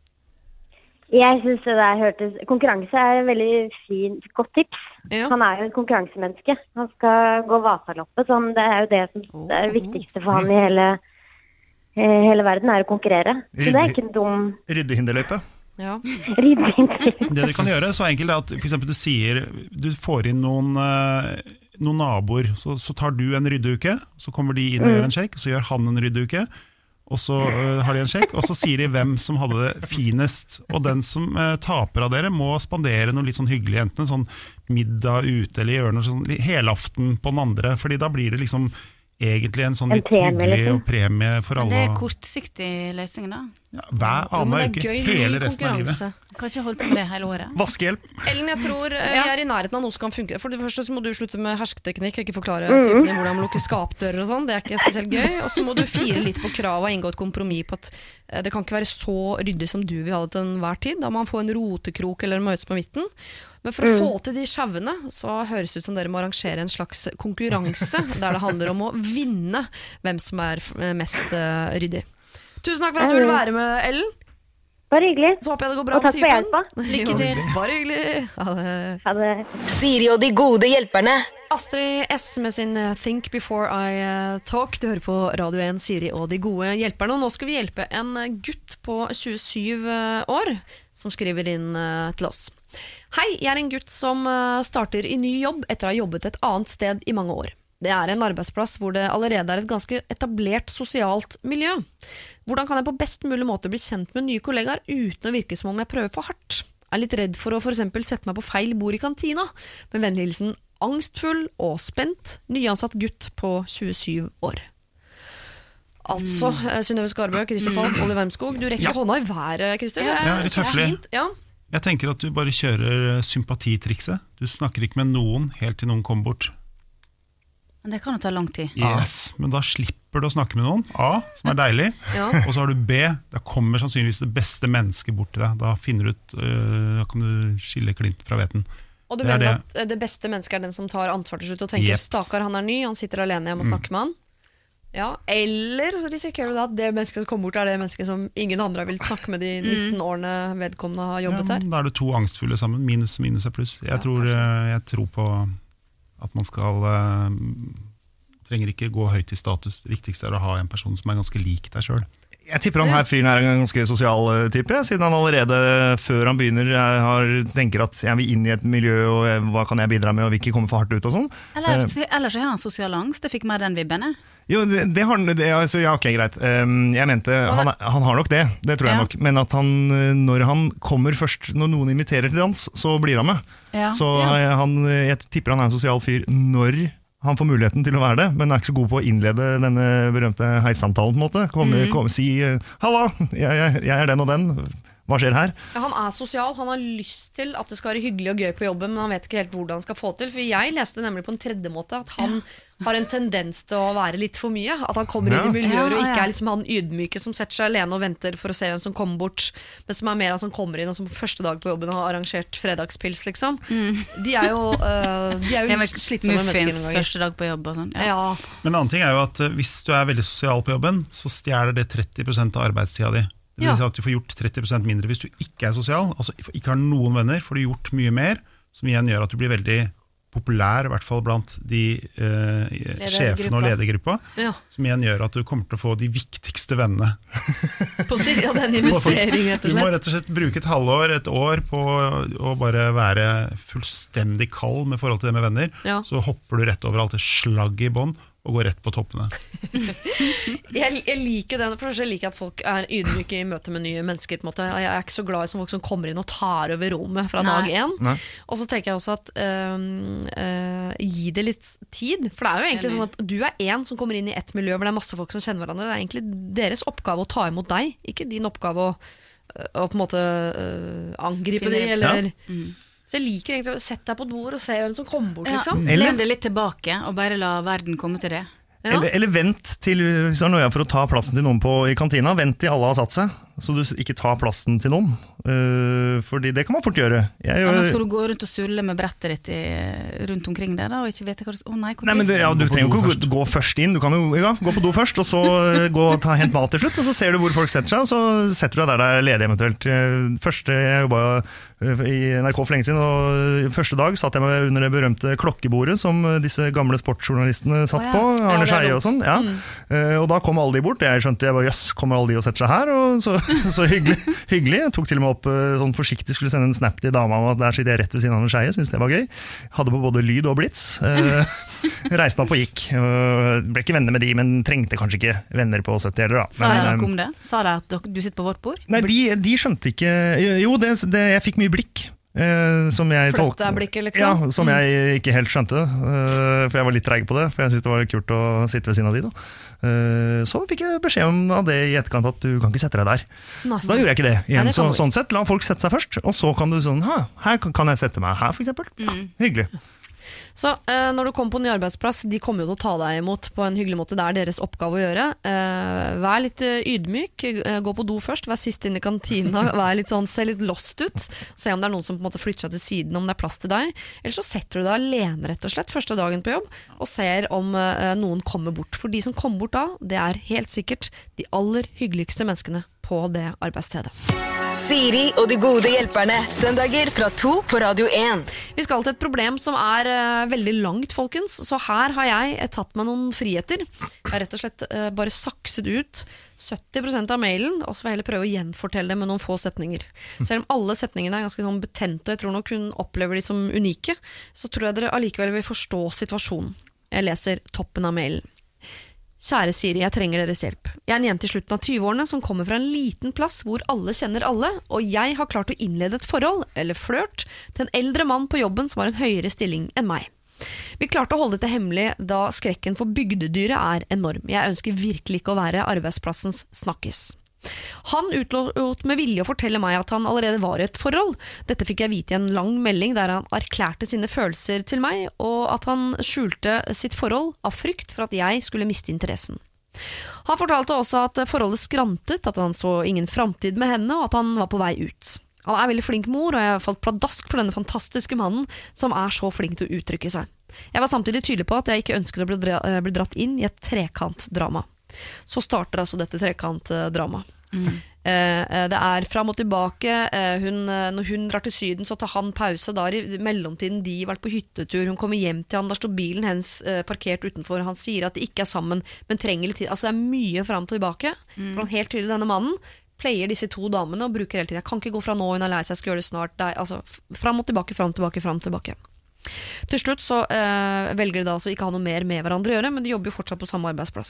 Jeg synes det der hørtes... Konkurranse er et veldig fint, godt tips. Ja. Han er jo et konkurransemenneske. Han skal gå Vasaloppet, så det er jo det som det er det viktigste for han i hele, eh, hele verden, er å konkurrere. Så det er ikke en dum Ryddehinderløype. Ja. rydding. Det du kan gjøre, så enkelt er at for eksempel du sier, du får inn noen, eh, noen naboer, så, så tar du en ryddeuke, så kommer de inn og Mm. gjør en shake, så gjør han en ryddeuke, og så eh, har de en shake, og så sier de hvem som hadde det finest, og den som eh, taper av dere må spandere noe litt sånn hyggelig, enten en sånn middag ute, eller gjøre noe sånn helaften på den andre, fordi da blir det liksom egentlig en sånn En litt premie, hyggelig liksom. og premie for Men alle. det er kortsiktig løsning da. Ja, hver Ja, men annen det er uke, gøy, hele ny resten av livet. konkurranse. Kan ikke holde på med det hele året. Vaskehjelp. Ellen, jeg tror eh, vi er i nærheten av noe som kan funke. For det første så må du slutte med hersketeknikk, ikke forklare Mhm. typen din hvordan man lukker skapdører og sånn. Det er ikke spesielt gøy. Og så må du fire litt på kravet og inngå et kompromiss på at eh, det kan ikke være så ryddig som du vil ha det til enhver tid. Da må man få en rotekrok eller møtes på midten. Men for å Mm. få til de skjevene, så høres det ut som dere må arrangere en slags konkurranse, der det handler om å vinne hvem som er eh, mest eh, ryddig. Tusen takk for at du ville være med, Ellen. Bare hyggelig. Så håper jeg det går bra Og takk med for typen. hjelpa. Lykke Jo. til. Bare hyggelig. Ha det. Ha det. Siri og de gode hjelperne. Astrid S med sin eh, Think Before I eh, Talk. Du hører på Radio én, Siri og de gode hjelperne. Og nå skal vi hjelpe en eh, gutt på tjuesyv eh, år som skriver inn eh, til oss. Hei, jeg er en gutt som eh, starter i ny jobb etter å ha jobbet et annet sted i mange år. Det er en arbeidsplass hvor det allerede er et ganske etablert sosialt miljø. Hvordan kan jeg på best mulig måte bli kjent med nye kollegaer uten å virke som om jeg prøver for hardt? Jeg er litt redd for å for eksempel sette meg på feil bord i kantina. Med vennlig hilsen angstfull og spent, nyansatt gutt på tjuesyv år. Altså, mm. Synnøve Skarbø, Christer Falk, Olli Wermskog. Du rekker Ja. hånda i været, Christer. Det er Ja, litt så høflig. fint. Ja. Jeg tenker at du bare kjører sympatitrikset. Du snakker ikke med noen helt til noen kommer bort. Men det kan jo ta lang tid. Yes, men da slipper du å snakke med noen. A, som er deilig. Ja. Og så har du B, da kommer sannsynligvis det beste mennesket bort til deg. Da finner du ut, øh, da kan du skille klint fra veten. Og du Det er mener det. at det beste mennesket er den som tar ansvar til slutt og tenker Jeps. stakkar, han er ny, han sitter alene, jeg må Mm. snakke med han. Ja, eller så risikerer du da at det mennesket som kommer bort er det mennesket som ingen andre har villet snakke med de nitten årene vedkommende har jobbet Ja, her. da er det to angstfulle sammen. Minus og minus er pluss. Jeg, tror, øh, jeg tror på at man skal øh, trenger ikke gå høyt i status. Det viktigste er å ha en person som er ganske lik deg selv. Jeg tipper han her fyren er en ganske sosial type, siden han allerede før han begynner har, tenker at jeg vil inn i et miljø, og hva kan jeg bidra med, og vil ikke komme for hardt ut og sånn. Eller, ellers har han sosial angst, det fikk meg den vibben. Jo, det, det har han, altså, ja, ok, greit. Jeg mente, han, han har nok det, det tror jeg ja. nok, men at han, når han kommer først, når noen inviterer til dans, så blir han med. Ja. Så ja. Han, jeg tipper han er en sosial fyr når han får muligheten til å være det, men er ikke så god på å innlede denne berømte heissamtalen på en måte. Kom, mm. kom, si, hallo, jeg, jeg, jeg er den og den. Hva skjer her? Ja, han er sosial, han har lyst til at det skal være hyggelig og gøy på jobben, men han vet ikke helt hvordan han skal få til. For jeg leste nemlig på en tredje måte at han ja. har en tendens til å være litt for mye. At han kommer ja. inn i miljøer og ikke er liksom han ydmyke som setter seg alene og venter for å se hvem som kommer bort, men som er mer han som kommer inn og som på første dag på jobben har arrangert fredagspils, liksom. Mm. De er jo, uh, de er jo slitsomme mennesker noen ganger. Første dag på jobb og sånn. Ja. Ja. Men en annen ting er jo at hvis du er veldig sosial på jobben, så stjeler det tretti prosent av arbeidstida di. Det vil si at du får gjort tretti prosent mindre hvis du ikke er sosial, altså ikke har noen venner, får du gjort mye mer, som igjen gjør at du blir veldig populær, i hvert fall blant de eh, sjefene og ledergruppa, ja. Som igjen gjør at du kommer til å få de viktigste vennene. På siden av den investeringen, rett og slett. Du må rett og slett bruke et halvår, et år på å bare være fullstendig kald med forhold til det med venner, ja. Så hopper du rett over alt det slag i bånd, og går rett på toppene. jeg, jeg liker den, for jeg liker at folk er ydmyke i møte med nye mennesker på en måte. Jeg er ikke så glad i som folk som kommer inn og tar over rommet fra Nei. dag én. Nei. Og så tenker jeg også at um, uh, gi det litt tid, for det er jo egentlig sånn at du er en som kommer inn i et miljø hvor det er masse folk som kjenner hverandre. Det er egentlig deres oppgave å ta imot deg, ikke din oppgave å, å på en måte uh, angripe deg, eller... Ja. Mm. Så jeg liker egentlig å sette deg på et bord og se hvem som kommer bort, liksom. Ja, Len det litt tilbake og bare la verden komme til det. Ja. Eller, eller vent til, hvis det er noe for å ta plassen til noen på i kantina, vent til alle har satt seg, så du ikke tar plassen til noen. Uh, fordi det kan man fort gjøre. Jeg, ja, men skal du gå rundt og sulle med brettet ditt i, rundt omkring det da, og ikke vite hva det... Å nei, hvor nei, men det, ja, du trenger jo ikke først. gå først inn, du kan jo ja, gå på do først, og så gå og ta hent mat til slutt, og så ser du hvor folk setter seg, og så setter du deg der det er ledig eventuelt. Første, jeg jobbet i N R K for lenge siden, og første dag satt jeg med under det berømte klokkebordet som disse gamle sportsjournalistene satt oh, ja. på, Arne Scheie og sånn, ja. Mm. Uh, og da kom alle de bort, jeg skjønte, jeg bare, jøss, kommer alle de og setter seg her, og så så hyggelig, hyggelig. Jeg tok til og med opp sånn forsiktig, skulle sende en snap til dama om at der sitter jeg rett ved siden av en Scheie, synes det var gøy. Hadde på både lyd og blitz. Eh, reiste meg på gikk. Eh, ble ikke venner med de, men trengte kanskje ikke venner på sytti heller da. Sa de noe om det? Sa de at du sitter på vårt bord? Nei, de, de skjønte ikke, jo, det, det, jeg fikk mye blikk. Eh, som jeg Fløtte deg blikket, liksom? Ja, som jeg ikke helt skjønte, eh, for jeg var litt treg på det, for jeg synes det var kult å sitte ved siden av de da. Eh, så fikk jeg beskjed om av det i etterkant at du kan ikke sette deg der. Nei. Så da gjorde jeg ikke det igjen. Ja, det så, sånn sett, la folk sette seg først, og så kan du sånn, her kan jeg sette meg her for eksempel. Ja, mm. hyggelig. Så eh, når du kommer på en ny arbeidsplass, de kommer jo til å ta deg imot på en hyggelig måte, det er deres oppgave å gjøre. Eh, vær litt ydmyk, gå på do først, vær sist inn i kantina, vær litt sånn, se litt lost ut, se om det er noen som på en måte flytter seg til siden, om det er plass til deg, eller så setter du deg alene rett og slett første dagen på jobb, og ser om eh, noen kommer bort. For de som kommer bort da, det er helt sikkert de aller hyggeligste menneskene på det arbeidsstedet. Siri og de gode hjelperne, søndager fra to på Radio én. Vi skal til et problem som er uh, veldig langt, folkens, så her har jeg uh, tatt meg noen friheter. Jeg har rett og slett uh, bare sakset ut sytti prosent av mailen, og så får jeg heller prøve å gjenfortelle det med noen få setninger. Selv om alle setningene er ganske sånn betente, og jeg tror nok hun opplever de som unike, så tror jeg dere allikevel vil forstå situasjonen. Jeg leser toppen av mailen. Kjære Siri, jeg trenger deres hjelp. Jeg er en jente i slutten av tjueårene som kommer fra en liten plass hvor alle kjenner alle, og jeg har klart å innlede et forhold, eller flørt, til en eldre mann på jobben som har en høyere stilling enn meg. Vi klarte å holde dette hemmelig da skrekken for bygdedyret er enorm. Jeg ønsker virkelig ikke å være arbeidsplassens snakkes. Han utlot med vilje å fortelle meg at han allerede var i et forhold. Dette fikk jeg vite i en lang melding der han erklærte sine følelser til meg, og at han skjulte sitt forhold av frykt for at jeg skulle miste interessen. Han fortalte også at forholdet skrantet, at han så ingen fremtid med henne, og at han var på vei ut. Han er veldig flink mor, og jeg har falt pladask for denne fantastiske mannen som er så flink til å uttrykke seg. Jeg var samtidig tydelig på at jeg ikke ønsket å bli, dra bli dratt inn i et trekantdrama. Så starter altså dette trekantdrama. Mm. Eh, det er fram og tilbake. Eh, hun, når hun drar til syden, så tar han pause. Da i mellomtiden de har vært på hyttetur. Hun kommer hjem til han, der står bilen hennes eh, parkert utenfor. Han sier at de ikke er sammen, men trenger litt tid. Altså det er mye fram og tilbake. Mm. For han helt tydelig, denne mannen, pleier disse to damene og bruker hele tiden. Jeg kan ikke gå fra nå, hun er lei seg, jeg skal gjøre det snart. Det er, altså, fram og tilbake, fram og tilbake, fram og tilbake. Til slutt så eh, velger de da altså ikke ha noe mer med hverandre å gjøre, men de jobber jo fortsatt på samme arbeidsplass.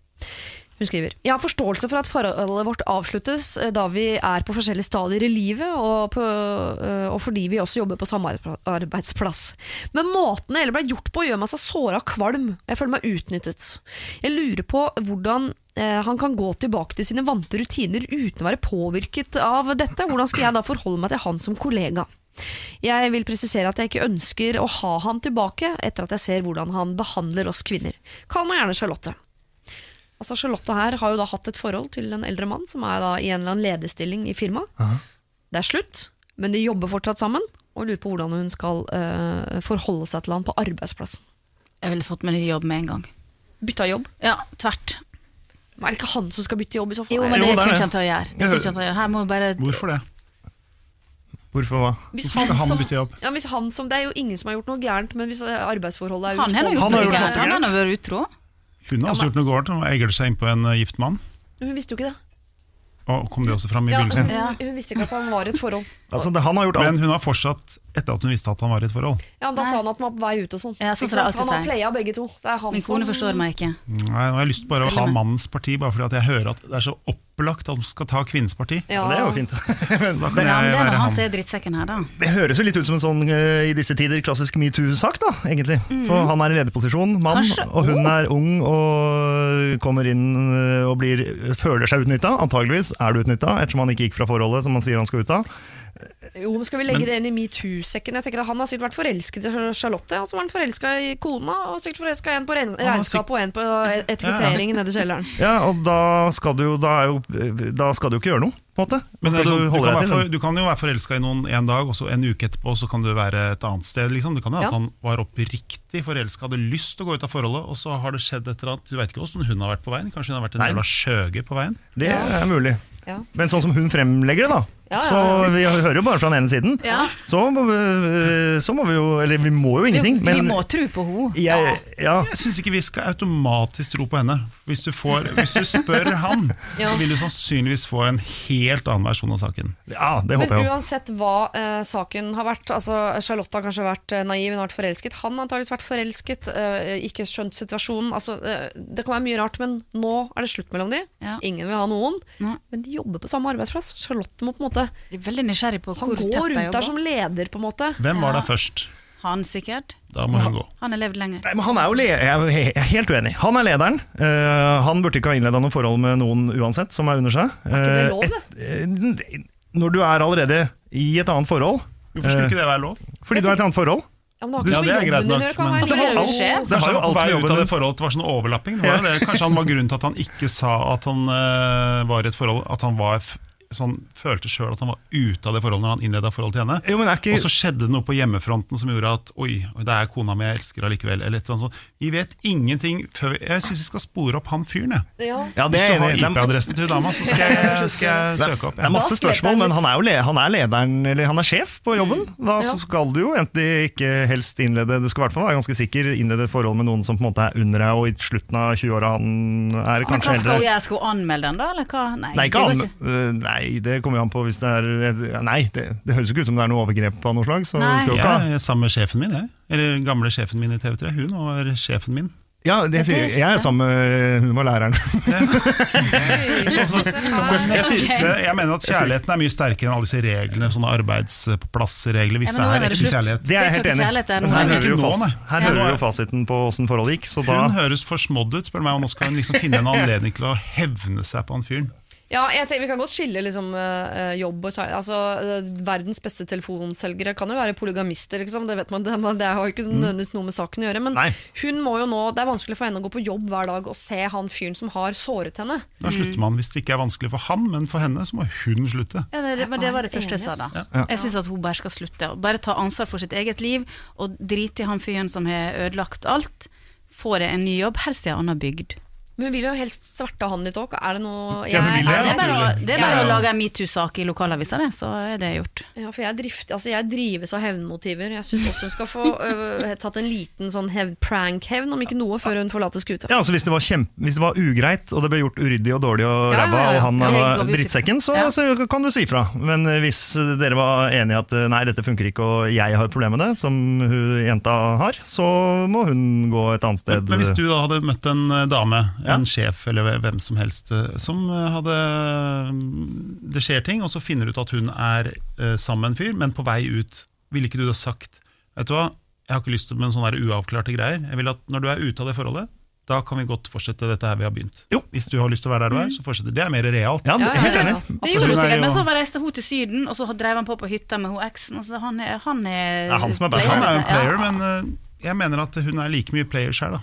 Hun skriver: Jeg har forståelse for at forholdet vårt avsluttes da vi er på forskjellige stadier i livet, og, på, og fordi vi også jobber på samme arbeidsplass. Men måten det hele ble gjort på gjør meg så såret og kvalm. Jeg føler meg utnyttet. Jeg lurer på hvordan eh, han kan gå tilbake til sine vante rutiner uten å være påvirket av dette. Hvordan skal jeg da forholde meg til han som kollega? Jeg vil presisere at jeg ikke ønsker å ha han tilbake etter at jeg ser hvordan han behandler oss kvinner. Kall meg gjerne Charlotte. Altså Charlotte her har jo da hatt et forhold til en eldre mann som er da i en eller annen lederstilling i firma. Aha. Det er slutt, men de jobber fortsatt sammen og lurer på hvordan hun skal uh, forholde seg til han på arbeidsplassen. Jeg ville fått med ny jobb med en gang. Bytta jobb? Ja, tvert. Men er det ikke han som skal bytte jobb i så fall? Jo, men det synes jeg han til å gjøre. Det synes jeg han til å gjøre. Her må bare... Hvorfor det? Hvorfor hva? Hvis Hvorfor han, han som, bytte jobb? ja, hvis han som, det er jo ingen som har gjort noe gærent, men hvis arbeidsforholdet er han utro. Han har gjort noe Han har vært utro. Hun har også gjort noe galt, og egger seg inn på en uh, gift mann. Hun visste jo ikke det. Og kom det også frem i ja, begynnelsen? Ja, hun visste ikke at han var i et forhold. Altså, det, han har gjort alt. Men hun har fortsatt, etter at hun visste at han var i et forhold. Ja, da Nei. sa han at han var på vei ut og sånn. Ja, så han har playa begge to. Det er han Min kone som... forstår meg ikke. Nei, nå har jeg lyst bare å ha mannens parti, bare fordi at jeg hører at det er så opplagt at man skal ta kvinnens parti. Ja, det er jo fint. Men, men det er noe han ser drittsekken her da. Det høres jo litt ut som en sånn, uh, i disse tider, klassisk MeToo-sak da, egentlig. Mm. For han er i lederposisjon, mann, Kanskje, og hun er ung og kommer inn og blir, føler seg utnyttet. Antageligvis er du utnyttet, ettersom han ikke gikk fra forholdet som han sier han skal ut av. Jo, men skal vi legge men, det inn i MeToo-sekken? Jeg tenker at Han har sikkert vært forelsket i Charlotte, og så var han forelsket i kona, og sikkert forelsket en på regnskap og en på etikettering nede i kjelleren. Ja, og da skal du jo da, er jo, da skal du jo ikke gjøre noe, på en måte. Men skal du, du, du, kan til, for, du kan jo være forelsket i noen en dag, og så en uke etterpå så kan du være et annet sted. Liksom. Det kan jo ja. at han var oppriktig forelsket, hadde lyst til å gå ut av forholdet, og så har det skjedd et eller annet. Du vet ikke hvordan hun har vært på veien. Kanskje hun har vært en jævla skjøge på veien. Det ja. er mulig. Ja. Men sånn som hun fremlegger det da, ja, ja, ja. så vi hører jo bare fra den ene siden, ja. så, så må vi jo, eller vi må jo ingenting. Vi, men vi må tro på henne. Jeg, ja. jeg synes ikke vi skal automatisk tro på henne. Hvis du, får, hvis du spør han, ja. så vil du sannsynligvis få en helt annen versjon av saken. Ja, det håper jeg. Men uansett hva eh, saken har vært, altså Charlotte har kanskje vært naiv, hun har vært forelsket, han har antageligvis vært forelsket, eh, ikke skjønt situasjonen, altså, eh, det kan være mye rart, men nå er det slutt mellom de, ja. ingen vil ha noen, ja. men de jobber på samme arbeidsplass. Charlotte må på en måte De er veldig nysgjerrig på hvor tett de jobber. Han går rundt der som leder på en måte. Hvem var ja. der først? Han sikkert. Da må han gå. Han har levd lenger. Nei, men han er jo le jeg er helt uenig. Han er lederen. Uh, han burde ikke ha innledet noe forhold med noen uansett som er under seg. Er ikke det lov, det? Uh, et, når du er allerede i et annet forhold. Hvorfor skulle ikke det være lov? Fordi du er i et annet forhold. Ja, men det, ja, det er greit nok, men det var alt, det har jo alt med ut av det forholdet. Det var sånn overlapping. Det var det. Kanskje han var grunnen til at han ikke sa at han uh, var i et forhold, at han var sånn, følte selv at han var ute av det forholdet når han innledet forholdet til henne. Jo, ikke... Og så skjedde det noe på hjemmefronten som gjorde at oi, det er kona mi, jeg elsker henne likevel, eller et eller annet sånt. Vi vet ingenting før vi... Jeg synes vi skal spore opp han fyren, jeg. Ja. Ja, Hvis du har I P-adressen til dama, så skal jeg, skal jeg søke opp. Det er masse spørsmål, men han er jo le han er lederen, eller han er sjef på jobben. Da ja. skal du jo egentlig ikke helst innlede, du skal i hvert fall være ganske sikker innlede et forhold med noen som på en måte er under deg, og i slutten av tjue-åra han er kanskje eldre. Men hva skal jeg skal anmelde den da, eller hva? Nei, nei, ikke det, ikke. Nei, det kommer jo an på hvis det er Nei, det, det høres ikke ut som det er noe overgrep av noe slag. Så nei. Skal ja, jeg er sammen med sjefen min, jeg. Eller gamle sjefen min i T V tre. Hun var sjefen min. Ja, det sier jeg. Jeg er sammen med hun var læreren. Ja. altså, jeg, sier, jeg mener at kjærligheten er mye sterkere enn alle disse reglene, sånne arbeidsplassregler, hvis ja, det er ekte kjærlighet. Det er jeg helt enig. Her, her hører vi jo, fas, her hører vi jo fasiten på hvordan forholdet gikk. Så da... Hun høres for smådd ut, spør meg, og nå skal hun liksom finne en anledning til å hevne seg på han fyren. Ja, jeg tenker, vi kan godt skille liksom, uh, jobb og altså, uh, verdens beste telefonselgere kan jo være polygamister, liksom. Det vet man, det, det har jo ikke nødvendigvis noe med saken å gjøre, men Nei. hun må jo nå, det er vanskelig for henne å gå på jobb hver dag og se han fyren som har såret henne. Da slutter man, hvis det ikke er vanskelig for han, men for henne så må hun slutte. Ja, det, men det var det første jeg sa da. Ja. Jeg synes at hun bare skal slutte, bare ta ansvar for sitt eget liv, og drite i han fyren som har ødelagt alt, få det en ny jobb, helst i en annen bygd. Men vi vil jo helst svarte han litt også. Er det noe jeg, Ja, vi vil det, Det er bare, å, det er bare Ja, ja. å lage en MeToo-sak i lokalavisa, det, så er det gjort. Ja, for jeg, drift, altså jeg drives av hevnmotiver. Jeg synes også hun skal få øh, tatt en liten sånn hev, prank-hevn, om ikke noe, før hun forlater skuta. Ja, altså hvis det var kjempe, hvis det var ugreit, og det ble gjort uryddig og dårlig og Ja, ræva, ja, ja. og han Det var går vi ut i. drittsekken, så, Ja. så kan du si fra. Men hvis dere var enige at nei, dette funker ikke, og jeg har et problem med det, som hun jenta har, så må hun gå et annet sted. Men hvis du da hadde møtt en eh, dame, Ja. en sjef eller hvem som helst, eh, som eh, hadde det skjer ting, og så finner du ut at hun er eh, sammen med en fyr, men på vei ut, ville ikke du da sagt, vet du hva, jeg har ikke lyst til med en sånne der uavklarte greier. Jeg vil at når du er ute av det forholdet, da kan vi godt fortsette dette her vi har begynt. Jo. Hvis du har lyst til å være der du er, så fortsetter. Det er mer realt. Ja, det- helt enig. Det gjorde hun sikkert, men så var reiste hun til Syden, og så drev han på på hytta med hun eksen, og så han er, han er, Det er han som er, player, han er en vet du. player, Ja. men eh, jeg mener at hun er like mye player selv da.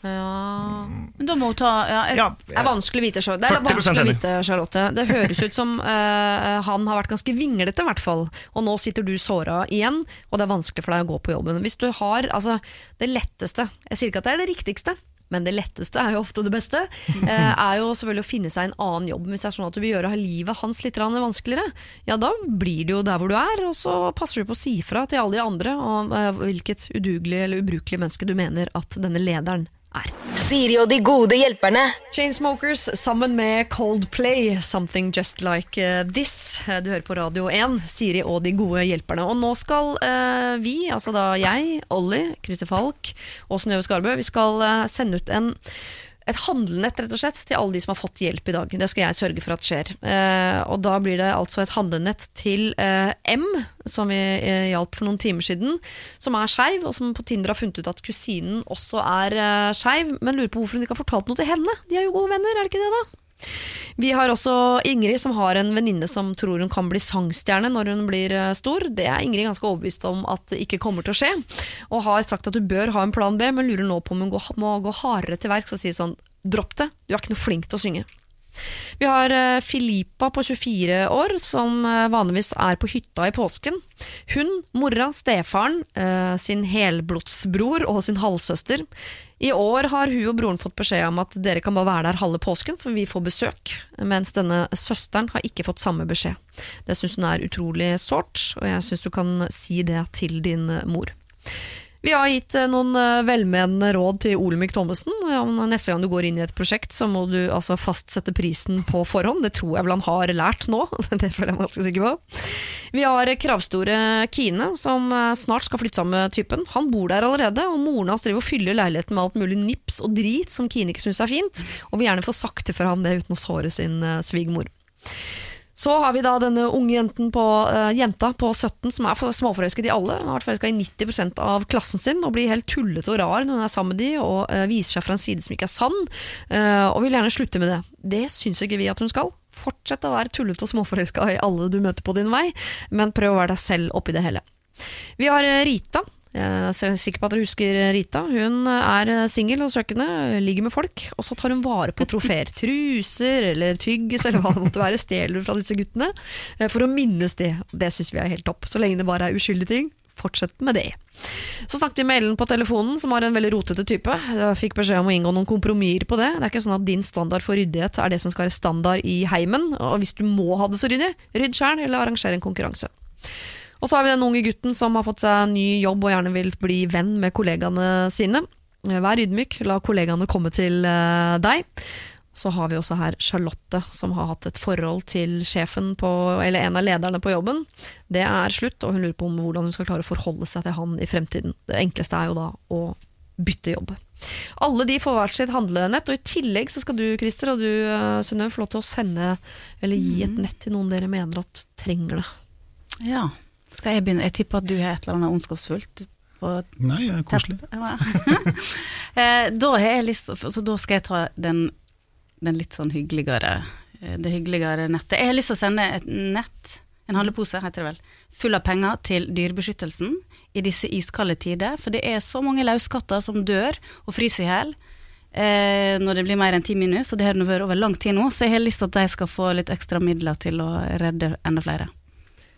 Ja. Men da må hun ta ja, jeg, Det er vanskelig å vite, Charlotte. Det er førti prosent vanskelig å enig. vite, Charlotte. Det høres ut som uh, han har vært ganske vinglete, i hvert fall. Og nå sitter du såra igjen, og det er vanskelig for deg å gå på jobben. Hvis du har, altså, det letteste, jeg sier ikke at det er det riktigste, men det letteste er jo ofte det beste, eh, er jo selvfølgelig å finne seg en annen jobb. Hvis det er sånn at du vil gjøre livet hans litt vanskeligere, ja da blir det jo der hvor du er, og så passer du på å si fra til alle de andre om eh, hvilket udugelig eller ubrukelig menneske du mener at denne lederen er. Siri og de gode hjelperne. Chainsmokers sammen med Coldplay, Something Just Like uh, This. Du hører på Radio én, Siri og de gode hjelperne. Og nå skal uh, vi, altså da jeg, Olli, Christer Falk og Synnøve Skarbø, vi skal uh, sende ut en et handlenett rett og slett til alle de som har fått hjelp i dag. Det skal jeg sørge for at skjer. Eh, og da blir det altså et handlenett til eh, M, som vi eh, hjalp for noen timer siden, som er skeiv, og som på Tinder har funnet ut at kusinen også er eh, skeiv, men lurer på hvorfor hun ikke har fortalt noe til henne. De er jo gode venner, er det ikke det da? Vi har også Ingrid som har en venninne som tror hun kan bli sangstjerne når hun blir eh, stor. Det er Ingrid ganske overbevist om at det ikke kommer til å skje, og har sagt at du bør ha en plan B, men lurer nå på om hun går, må gå hardere til verk og si sånn, dropp det, du er ikke noe flink til å synge. Vi har uh, Filippa på tjuefire år, som uh, vanligvis er på hytta i påsken. Hun, mora, stefaren, uh, sin helblodsbror og sin halvsøster. I år har hun og broren fått beskjed om at dere kan bare være der halve påsken, for vi får besøk, mens denne søsteren har ikke fått samme beskjed. Det synes hun er utrolig sårt, og jeg synes du kan si det til din mor. Vi har gitt noen velmenende råd til Olemic Thommessen. Neste gang du går inn i et prosjekt, så må du altså fastsette prisen på forhånd. Det tror jeg vel han har lært nå. Det føler jeg meg ganske sikker på. Vi har kravstore Kine, som snart skal flytte sammen med typen. Han bor der allerede, og moren hans driver og fyller leiligheten med alt mulig nips og drit som Kine ikke synes er fint, og vil gjerne få sagt til for ham det uten å såre sin svigermor. Så har vi da denne unge jenten på, uh, jenta på sytten som er for småforelsket i alle. Hun har vært forelsket i nitti prosent av klassen sin og blir helt tullete og rar når hun er sammen med de og uh, viser seg fra en side som ikke er sann, uh, og vil gjerne slutte med det. Det synes ikke vi at hun skal. Fortsett å være tullete og småforelsket i alle du møter på din vei, men prøv å være deg selv oppi det hele. Vi har uh, Rita. Jeg er sikker på at dere husker Rita. Hun er single og søkende, ligger med folk, og så tar hun vare på trofeer. Truser eller tyggis eller hva det måtte være, stjeler fra disse guttene for å minnes det. Det synes vi er helt topp. Så lenge det bare er uskyldige ting, fortsett med det. Så snakket vi med Ellen på telefonen, som har en veldig rotete type. Jeg fikk beskjed om å inngå noen kompromisser på det. Det er ikke sånn at din standard for ryddighet er det som skal være standard i heimen, og hvis du må ha det så ryddig, rydd selv eller arrangere en konkurranse. Og så har vi den unge gutten som har fått seg en ny jobb og gjerne vil bli venn med kollegaene sine. Vær ydmyk, la kollegaene komme til deg. Så har vi også her Charlotte, som har hatt et forhold til sjefen på, eller en av lederne på jobben. Det er slutt, og hun lurer på om hvordan hun skal klare å forholde seg til han i fremtiden. Det enkleste er jo da å bytte jobb. Alle de får hvert sitt handlenett, og i tillegg så skal du, Christer, og du, Synnøve, få lov til å sende, eller gi et nett til noen dere mener at trenger det. Ja. Skal jeg begynne? Jeg tipper at du har et eller annet ondskapsfullt. Nei, jeg er koselig. Da har jeg lyst, så da skal jeg ta den, den litt sånn hyggeligere, det hyggeligere nettet. Jeg har lyst til å sende et nett, en handlepose heter det vel, full av penger til dyrebeskyttelsen i disse iskalde tider, for det er så mange lauskatter som dør og fryser i hel eh, når det blir mer enn ti minus, og det har det vært over lang tid nå, så jeg har lyst til at de skal få litt ekstra midler til å redde enda flere.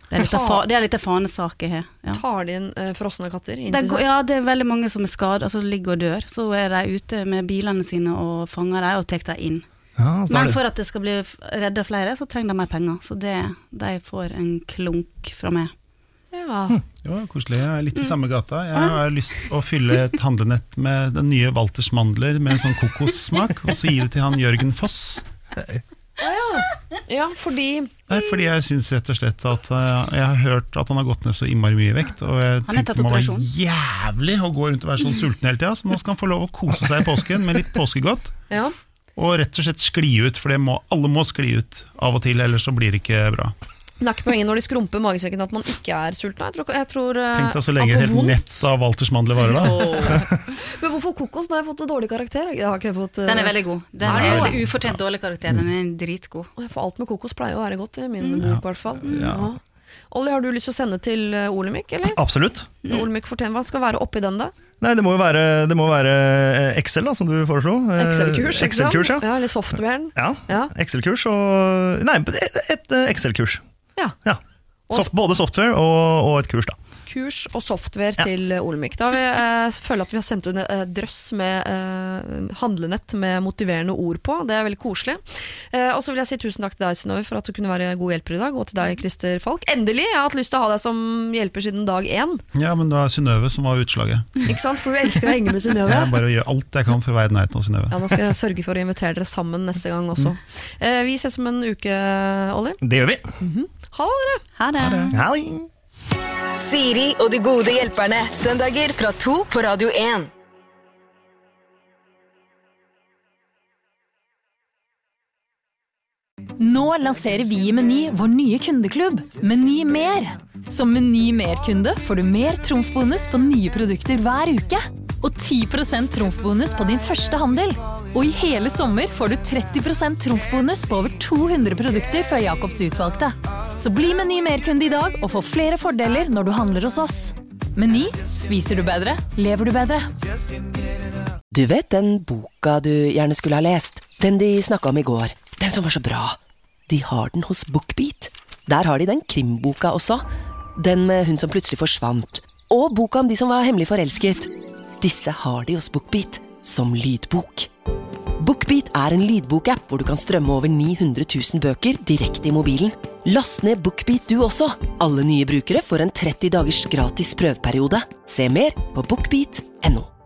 Det er litt, fa, det er litt fanesaker her. Ja. Tar de inn uh, frosne katter? Det går, ja, det er veldig mange som er skadet, altså ligger og dør. Så er de ute med bilene sine og fanger dem og tar dem inn. Ja, Men for at det skal bli reddet flere, så trenger de mer penger. Så det, de får en klunk fra meg. Ja. Hm, det var koselig. Jeg er litt i samme gata. Jeg har lyst til å fylle et handlenett med den nye Walters mandler med en sånn kokossmak, og så gi det til han Jørgen Foss. Ah, ja. ja, fordi Nei, fordi jeg synes rett og slett at uh, jeg har hørt at han har gått ned så innmari mye i vekt, og jeg tenkte det må være jævlig å gå rundt og være sånn sulten hele tiden, så nå skal han få lov å kose seg i påsken med litt påskegodt, ja. og rett og slett skli ut, for det må, alle må skli ut av og til, ellers så blir det ikke bra. Det er ikke poenget når de skrumper magesekken at man ikke er sulten. Jeg tror, jeg tror Tenk deg så lenge helt nett av Walters mandler varer da. Oh. Men hvorfor kokos? Da har jeg fått en dårlig karakter. Jeg har ikke fått, uh... Den er veldig god. Den er, er ufortjent dårlig karakter. Den er dritgod. For alt med kokos pleier å være godt i min mm. bok i hvert fall. Ja. Ja. Olli, har du lyst til å sende til Olemic, eller? Absolutt. Mm. Olemic fortjener, hva skal være oppi den da? Nei, det må jo være, det må være Excel da, som du foreslo. Excel-kurs, Excel-kurs, ja. Ja, eller softwaren. Ja, ja. Excel-kurs og... Nei, et, et Excel-kurs. Ja. Ja. Soft, både software og, og et kurs da. Kurs og software ja. til Olemic. Da vi, eh, føler at vi har sendt en eh, drøss med eh, handlenett med motiverende ord på. Det er veldig koselig. Eh, og så vil jeg si tusen takk til deg, Synnøve, for at du kunne være god hjelper i dag, og til deg, Christer Falk. Endelig! Jeg har hatt lyst til å ha deg som hjelper siden dag én. Ja, men det var Synnøve som var utslaget. Ikke sant? For du elsker å henge med Synnøve. Jeg bare gjør alt jeg kan for å være nærheten av Synnøve. Ja, da skal jeg sørge for å invitere dere sammen neste gang også. Mm. Eh, vi ses om en uke, Olli. Det gjør vi. Mm-hmm. Ha det! Ha det! Ha det. Ha det. Siri og de gode hjelperne, søndager fra to på Radio én. Nå lanserer vi i Meny vår nye kundeklubb, Meny Mer. Som Meny Mer-kunde får du mer trumfbonus på nye produkter hver uke. Og ti prosent trumfbonus på din første handel. Og i hele sommer får du tretti prosent trumfbonus på over to hundre produkter fra Jakobs utvalgte. Så bli Meny Mer-kunde i dag og få flere fordeler når du handler hos oss. Meny, spiser du bedre, lever du bedre. Du vet den boka du gjerne skulle ha lest? Den de snakket om i går. Den som var så bra. De har den hos BookBeat. Der har de den krimboka også. Den med hun som plutselig forsvant. Og boka om de som var hemmelig forelsket. Disse har de hos BookBeat som lydbok. BookBeat er en lydbokapp hvor du kan strømme over ni hundre tusen bøker direkte i mobilen. Last ned BookBeat du også. Alle nye brukere får en tretti dagers gratis prøveperiode. Se mer på bookbeat punktum no.